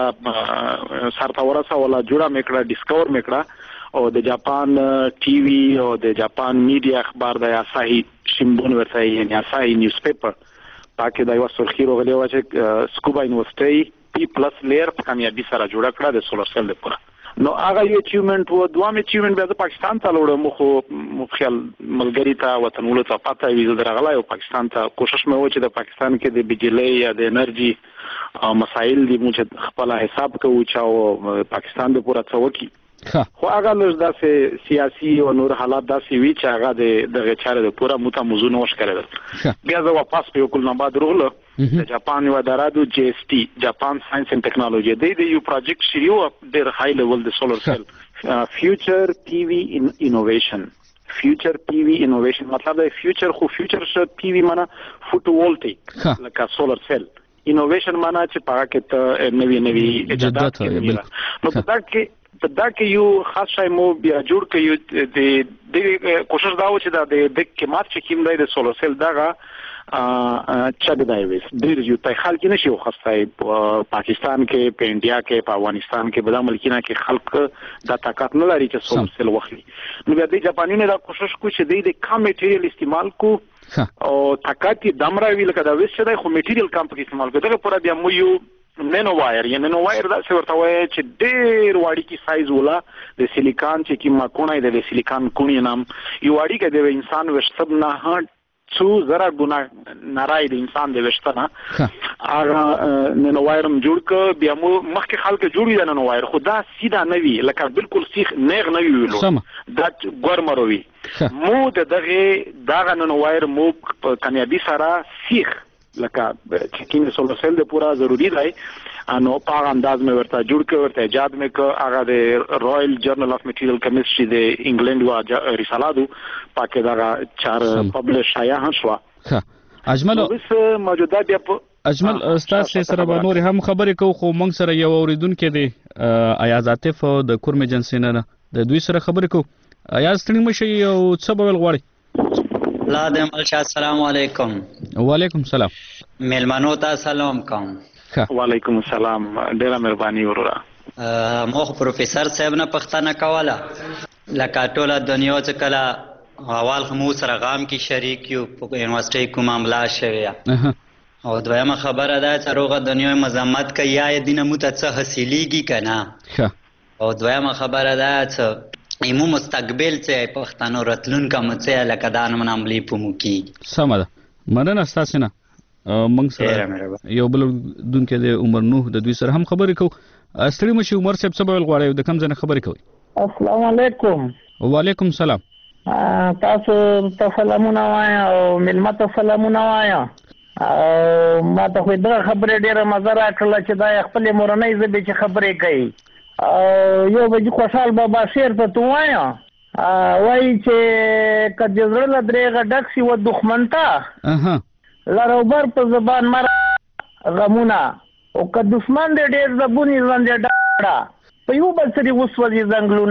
سرته ورسوله جوړه میکړه ډیسکور میکړه او د جاپان ټي وي او د جاپان میډیا اخبار د اساهي شینبون ورته یعنی اساهي نیوز پیپر پاکه دا یو سرخی روغلی و چې سکوبا یونیورسيټي پی پلس لیر په کامیابی سره جوړه کړه د سولر سیل لپاره. نو هغه یو اچیومنت و دوام اچیومنت به د پاکستان ته لوړ مخ خیال ملګری ته وطنولو ته پاتې وي د رغلا او پاکستان ته کوشش مې و چې د پاکستان کې د بجلی یا د انرژي مسایل دی موږ خپل حساب کوو چې پاکستان د پورا څوکي خو هغه لږ داسې سیاسي او نور حالات داسې وی چې هغه د غچاره د پورا موته موضوع نوش کړل. بیا زه واپس په کول نه بعد روله د جاپان یو ادارو جی اس ټي جاپان ساينس اند ټیکنالوژي د یو پروجیکټ شریو ډیر های لیول د سولر سیل فیوچر پی وی انوویشن فیوچر پی وی انوویشن مطلب د فیوچر خو فیوچر ش پی وی معنا فوټوولټیک لکه سولر سیل انوویشن معنا چې پاره کې ته نوی ایجادات کوي. نو په دا کې یو خاص شای مو بیا جوړ کړو د کوشش دا و چې د قیمت چې کیم دی د سولر سیل دغه چد دی وس ډیر یو ته خلک نشي وخصای پاکستان کې په انډیا کې په افغانستان کې بل ملکینه کې خلک د طاقت نه لري چې سولر سیل وخلي. نو بیا د جاپانیانو دا کوشش کوي چې د کم میټیریال استعمال کو او طاقت دمره ویل کدا وس چې د خو میټیریال کم په استعمال کو دغه پر بیا مو یو نینو وایر یا نینو وایر دا څه ورته وایي چې ډېر واړی کی سایز ولا د سیلیکان چې کی ماکونه د سیلیکان کونی نام یو واړی کې د انسان وشتب نه څو زره ګنا نارای د انسان د وشتنه هغه نینو وایرم جوړ ک بیا مو مخکې خلک جوړی د نینو وایر خدا سیده نوی لکه بالکل سیخ نیغ نوی ویلو دا ګورمروي مو دغه نینو وایر مو کامیابی سره سیخ لکه چې کیم سولر سیل د پورا ضروری دی انو په انداز مې ورته جوړ کړ ورته ایجاد مې ک هغه د رائل جرنل اف میټیریال کیمستري د انګلند وا رساله دو پاکه دا 4 پبلش شایع شو. اجمل موجوده بیا اجمل استاد سره به نور هم خبرې کو خو موږ سره یو اوریدونکو دی ایاز عاطف د کورم ایجنسی نه د دوی سره خبرې کو ایاز تړي مشي او څه بول غواړي؟ لا د مل شاه السلام علیکم. وعلیکم السلام. ملمنو ته سلام کوم. وعلیکم السلام ډیره مهرباني وروره. مو پروفیسور صاحب نه پښتنه کوله لکه ټوله دنیا چې کله اول هم سره غام کې شریک یو په یونیورسيټي کوم معاملہ شوی او دویمه خبره ده چې روغه دنیا مذمت کوي یا دینه مو ته څه حاصلېږي کنه او دویمه خبره ده چې ایمو مستقبل چې پښتنو راتلون کوم چې لکه دان مناملی پمو کی سم ده مننه تاسو نه موږ سره یو بل دونکو د عمر نوح د دوی سره هم خبرې کو استری مشي عمر صاحب څه بول غواړي د کم ځنه خبرې کوي؟ السلام علیکم. وعلیکم السلام. تاسو ته سلامونه وایا او ملمت سلامونه وایا ما ته خو دا خبرې ډیره مزه راکړه چې دا خپل مورنۍ زبې چې خبرې کوي یو بجې خوشحال بابا شیر ته تو وایا وایي چې که جزړه درېغه ډک شي و دښمن ته لروبر په زبان مره غمونه او که دښمن دې ډېر زبونی ژوندې ډاړه په یو بل سرې وسوځي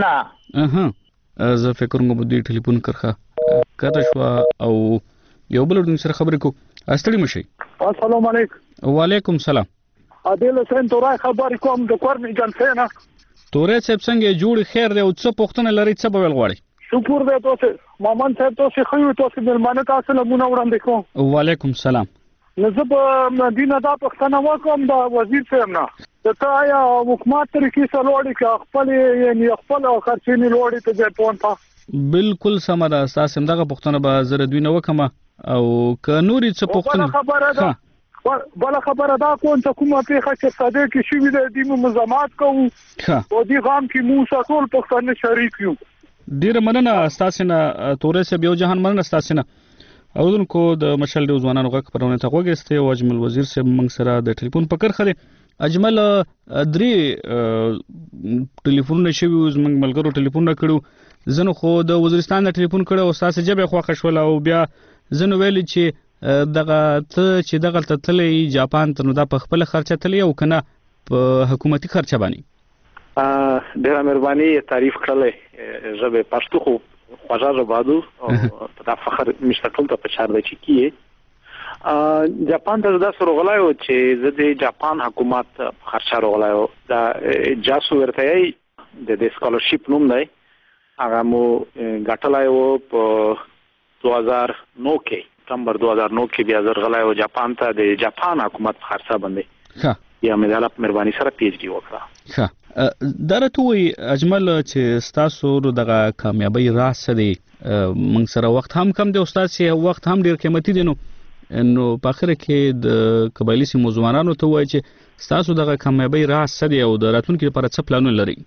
ځنګلونه. زه فکر کوم دوی ټلیفون کرخه کته شو او یو بل ډون سره خبرې کو استړي مشي. السلام علیکم. وعلیکم السلام. عادل حسین تورای خبرې کوم د کورن ایجنسی نه. تورې صاحب څنګه جوړ خیر دی او څه پوښتنه لري څه به غواړي؟ شکر دی تاسو مامان صاحب تاسو خو تاسو ملمانه تاسو لمونه وړاندې کوم. وعلیکم السلام. نو زه په مدینه دا پښتنه وکم دا وزیر صاحب نه ته آیا حکومت طریقې سره لوړی که خپل یعنی خپل خرچې لوړی ته ځای پون تا بالکل سم ده. تاسو دغه پښتنه به زره دوی نه وکم او که نوري څه پښتنه بل خبره دا کوم ته کومه پیښه چې ساده کې شوې ده د مزامات کوو او د غام کې مو ټول پښتانه شریک یو. ډیره مننه تاسو نه تورې سه بیو جهان مننه تاسو نه اودونکو د مشال د ځوانانو غږ پرونه ته وګورئ او اجمل وزیر صاحب موږ سره د ټلیفون پکړ خله اجمل درې ټلیفونونه شوی زمنګ ملګرو ټلیفون کړو زنه خو د وزیرستان د ټلیفون کړو او تاسو جبه خو خښول او بیا زنه ویل چې دغه ته چې دغه تللې جاپان ته نو دا په خپل خرچه تللی او کنه په حکومتي خرچه باندې ډیره مهرباني تعریف کړلې زبې پښتو خو خوځه بادو او دا فخر مشتقل ته پچار دی چې کیه جاپان ته دا سره غلایو چې زه د جاپان حکومت خرچه غلایو دا جاسو ورته د سکالرشپ نوم دی هغه مو غټلایو په 2009 کې سپتمبر 2009 کې بیا زرغلایو جاپان ته د جاپان حکومت خرڅه باندې ښه یا مې د مهرباني سره پی ایچ ډی وکړه. ښه درته وي اجمل چې تاسو دغه کامیابی راز دی موږ سره وخت هم کم دی استاد سي وخت هم ډیر قیمتي دی نو په اخر کې د قبایلی سیمو ځوانانو ته وایي چې تاسو دغه کامیابی راز دی او د راتلونکي لپاره څه پلانونه لري؟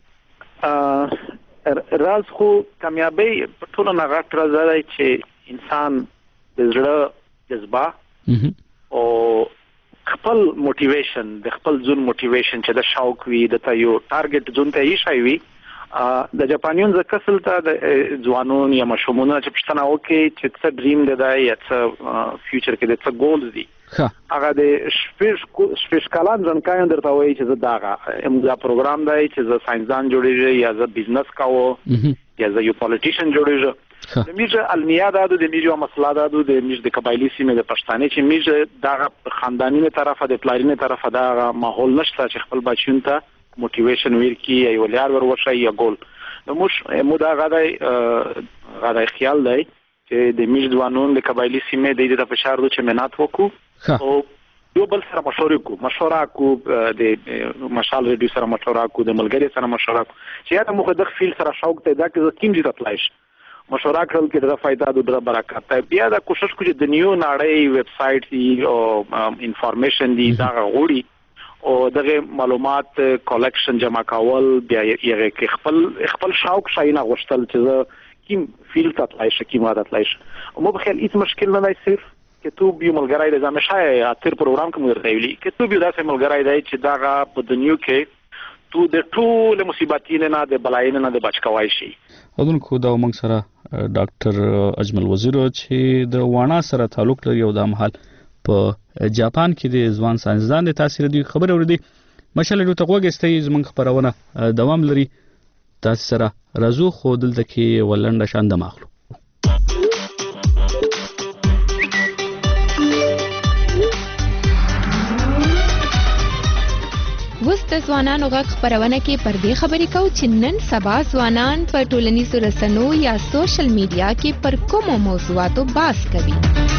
راز خو کامیابی په ټولو نه غټ راز دی چې انسان د زړه جذبه او خپل موټیویشن د خپل ځون موټیویشن چې د شوق وي د ته یو ټارګټ ځون ته یې شوی د جاپانیون ز کسل ته د ځوانون یا مشمونه چې پښتنه وکي چې څه ډریم دی یا څه فیوچر کې د څه ګولز دي هغه د سپیش کالان ځنکایان درته وایي چې داغه دا پروګرام دی چې ز ساينسدان جوړیږي یا ز بزنس کاوه یا ز یو پالیټیشن جوړیږي د میجه المیه دادو د میجه مسله دادو د میجه د قبایلی سیمه د پښتانه چې میجه دغه خاندانی طرفه د پلارینه طرفه دا ماحول نشته چې خپل بچون ته موټیویشن ورکی یا ولر ورشي یا ګول نو مو دا غاډای خیال دی چې د میجه ځوانون د قبایلی سیمه د فشار د چمنات وکړو او یو بل سره مشوره کو د مشال ریډیو سره مشوره کو د ملګری سره مشوره کو چې یا د مخدخ فیل سره شوق ته دا کې کیمجه تطلایش مشوره کړل کې د فائدہ د برکت ته بیا دا کوشش کوي د نیو نړۍ ویب سټ دی او انفارمیشن دی دا غوړي او دغه معلومات کلیکشن جمع کول بیا یې کې خپل شوق شاینه غوښتل چې کیم فیل تطلایش کی مادت لایش مو بخیل هیڅ مشکل نه دی صرف کې تو بیو ملګری د زمشه اتر پروګرام کوم ورته ویلي کې تو بیو داسې ملګری دی چې دا په دنیو کې تو د ټول مصیبتینه نه د بلاینه نه د بچ کوای شي. اودونکو دا موږ سره ډاکټر اجمل وزیر چې د وانا سره تعلق لري او د مهال په جاپان کې د ځوان ساينسدان د تاثیر دی خبر اوریدي مشال ته وګستې زمونږ خبرونه دوام لري تاسو سره رازو خو دلته کې ولنډه شاند ماخلو. وست ځوانانو غږ خبرونه کې پر دې خبرې کوو چې نن سبا ځوانان په ټولنیزو رسنیو یا سوشل میډیا کې پر کومو موضوعاتو بحث کوي.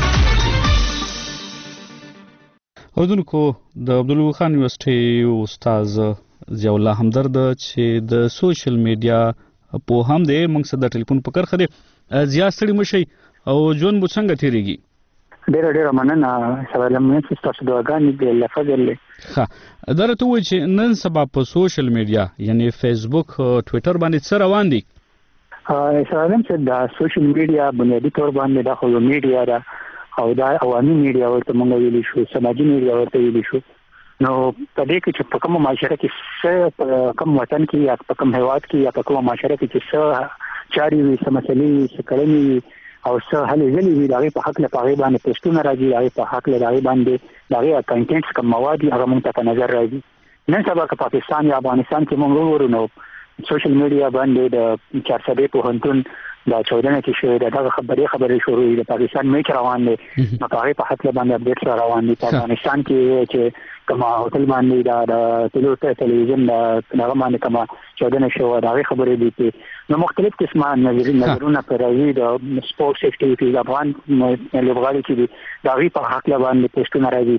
اودونکو د عبدالله خان یونیورسيټي استاد ضیاء الله همدرد چې د سوشل میډیا په هم د موږ سره د ټلیفون په کرخه دي زیات ستړي مشي او جون مو څنګه تیریږي؟ ډېر مننه سلام مې تاسو دعاګانې د الله فضل له ښه درته وایي چې نن سبا په سوشل میډیا یعنی فیسبوک ټوئیټر باندې څه روان دي؟ سلام چې د سوشل میډیا بنیادی تور باندې د خو میډیا را او دا عوامي میډیا ورته مونږ ویلی شو سماجی میډیا ورته ویلی شو نو په دې کې چې په کومه معاشره کې څه کوم وطن کې یا په کوم هیواد کې یا په کومه معاشره کې چې څه چاري وي څه مسلې څه کلمې او څه هلې ځلې وي دغه په حق له پاغي باندې پوسټونه راځي دغه په حق له دغه باندې دغه کنټینټس کوم مواد هغه مونږ ته په نظر راځي نن سبا په پاکستان یا افغانستان کې مونږ وګورو نو سوشل میډیا باندې د 400 په هنتون دا 14 کې شوې ده دغه خبرې شروع دي. د پاکستان میچ روان دی نو هغه په حق باندې اپډیټ سره روان دي. په افغانستان کې چې کما هوټل باندې دا ټلویزیون دا هغه باندې کما 14 شو دا خبرې دي چې نو مختلف قسمه نظرونه پر راځي د سپورتس اکټیویټیز افغان لوبغاړي چې دا غي په حق باندې پوسټونه راځي.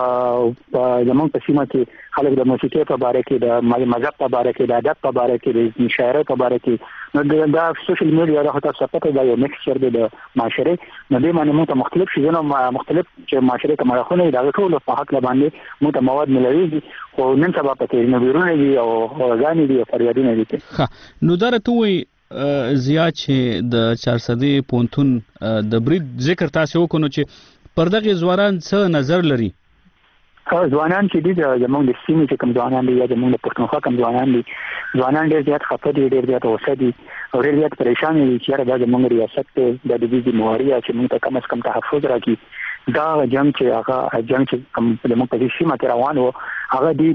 زمونږ په سیمه کې خلک د موسیقي په اړه کې د مذهب په اړه کې د ادب په اړه کې د شاعرۍ په اړه کې نو دا سوشل میډیا راځي تاسو په دا یو میکسچر دی د معاشره نو د باندې موږ مختلف شیونه مختلف چې معاشره ته مراخونه دا ټول په حق باندې موږ مواد ملوي او نن سبا پکې نو ورونه دي او غانې دي او فریادونه دي. نو درته وي زیات چې د 400 پونتون د برید ذکر تاسو وکړو چې پر دغه ځوانان څه نظر لري؟ ځوانان چې دي زموږ د سیمې چې کوم ځوانان دي یا زموږ د پښتونخوا کوم ځوانان دي ځوانان ډېر زیات خفه دي ډېر زیات غوسه دي او ډېر زیات پریشان دي چې دا زموږ ریاست د دې مهاریه چې موږ ته کم از کم تحفظ راکړي. دا جنگ چې کوم د موږ په سیمه کې روان وو هغه دي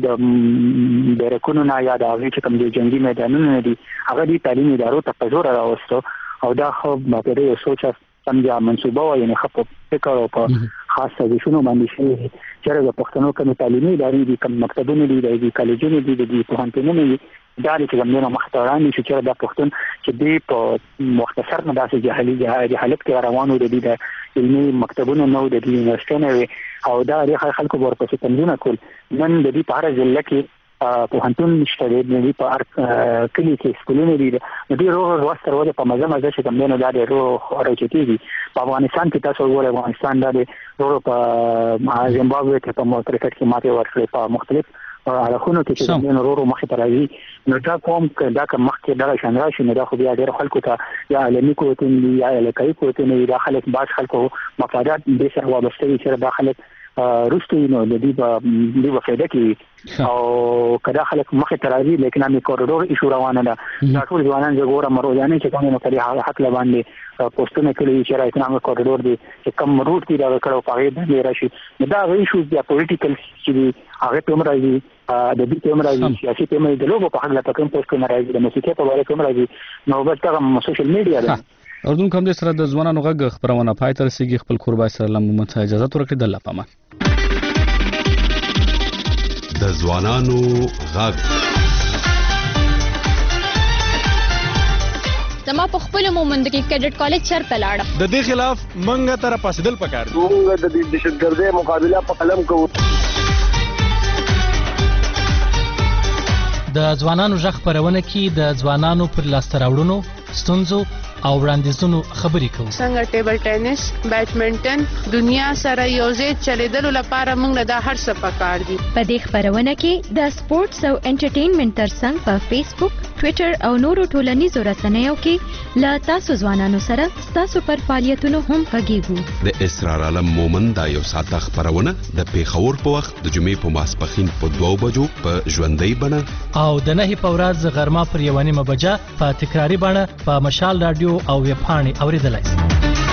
د بیرکونو نه یا د هغه چې کوم د جنگي میدانونو دي هغه دي تعلیمي ادارو ته په زور راوستو او دا خو په دې سوچ سمجا منصوبه و یعنی خپل فکر او په خاصه د شنو باندې شي چې د پښتنو کوم تعلیمي ادارې دي کوم مکتبونه دي د کالجونو دي د پوهنتونونو دي دا چې کومه محترمانه چې د پښتون چې دی په مختصر نه داسې جهالت کې روانو دي د علمي مکتبونو نو د یونیورسيټونو او دا د خلکو ورپسې تنظیم کول نن د دې په اړه ځل کې پوهنتون نشته دی په کلی کې سکولونه دي د دې روغ وروسته ورته په مزه چې کوم نه دا روغ راځي په افغانستان کې تاسو وګورئ افغانستان دا روغ په زیمبابوې کې په کرکټ کې ماته ورکړي په مختلف علاقونو کې چې نن روغ مخې ته راځي نو دا کوم دا کوم مخکې دا شان راشي نو دا خو بیا ډېر خلکو ته یا علمي کوتین یا الکای کوتین یا خلک باز خلکو مفادات د سره وابسته دي چې دا خلک روستي نو د دې په فایده کې او کدا خلک مخه ترازی لیکن امي کوریډور ایشو روانه ده دا ټول ځوانان چې ګوره مروجانه چې کومه مختلفه حق لباندې پوسټونه کوي چې راځي نامه کوریډور دي چې کم روټ دي دا کړو پاره د راشي دا ایشو د پولیټیکل چې هغه په مرادي د دې په مرادي سیاسي په مرادي د لوګو په حق لا کوم پوسټونه راځي د موسیقي په اړه کوم راځي نو بس دا سوشل میډیا ده. اردن کوم د سره د ځوانانو غږ خبرونه پای تر سیږي خپل قربای سره لممت اجازه ورکړي د الله پامان د ځوانانو غږ. زما په خپل مومند کې کیډټ کالج چرته لاړم د دې خلاف منګه تر پاسدل پکار دي موږ د دهشتګردۍ مقابله په قلم کوو. د ځوانانو غږ خبرونه کې د ځوانانو پر لاسته راوړنو ستونزو او وړاندیزونو خبرې کوو. څنګه ټیبل ټینس بیډمنټن دنیا سره یوځای چلیدلو لپاره موږ له دا هر څه پکار دي. په دې خبرونه کې د سپورتس او انټرټینمنټ ترڅنګ په فیسبوک ټوئیټر او نورو ټولنیزو رسنیو کې لا تاسو ځوانانو سره تاسو پر فعالیتونو هم غږیږو. د اسرار عالم مومند دا یو ساعت خبرونه د پیښور په وخت د جمعې په ماسپخین په 2 بجو په ژوندۍ بڼه او د 9 په ورځ غرمه پر 1 بجه په تکراری بڼه په مشال رادیو او ویب پاڼې اوریدلای شئ.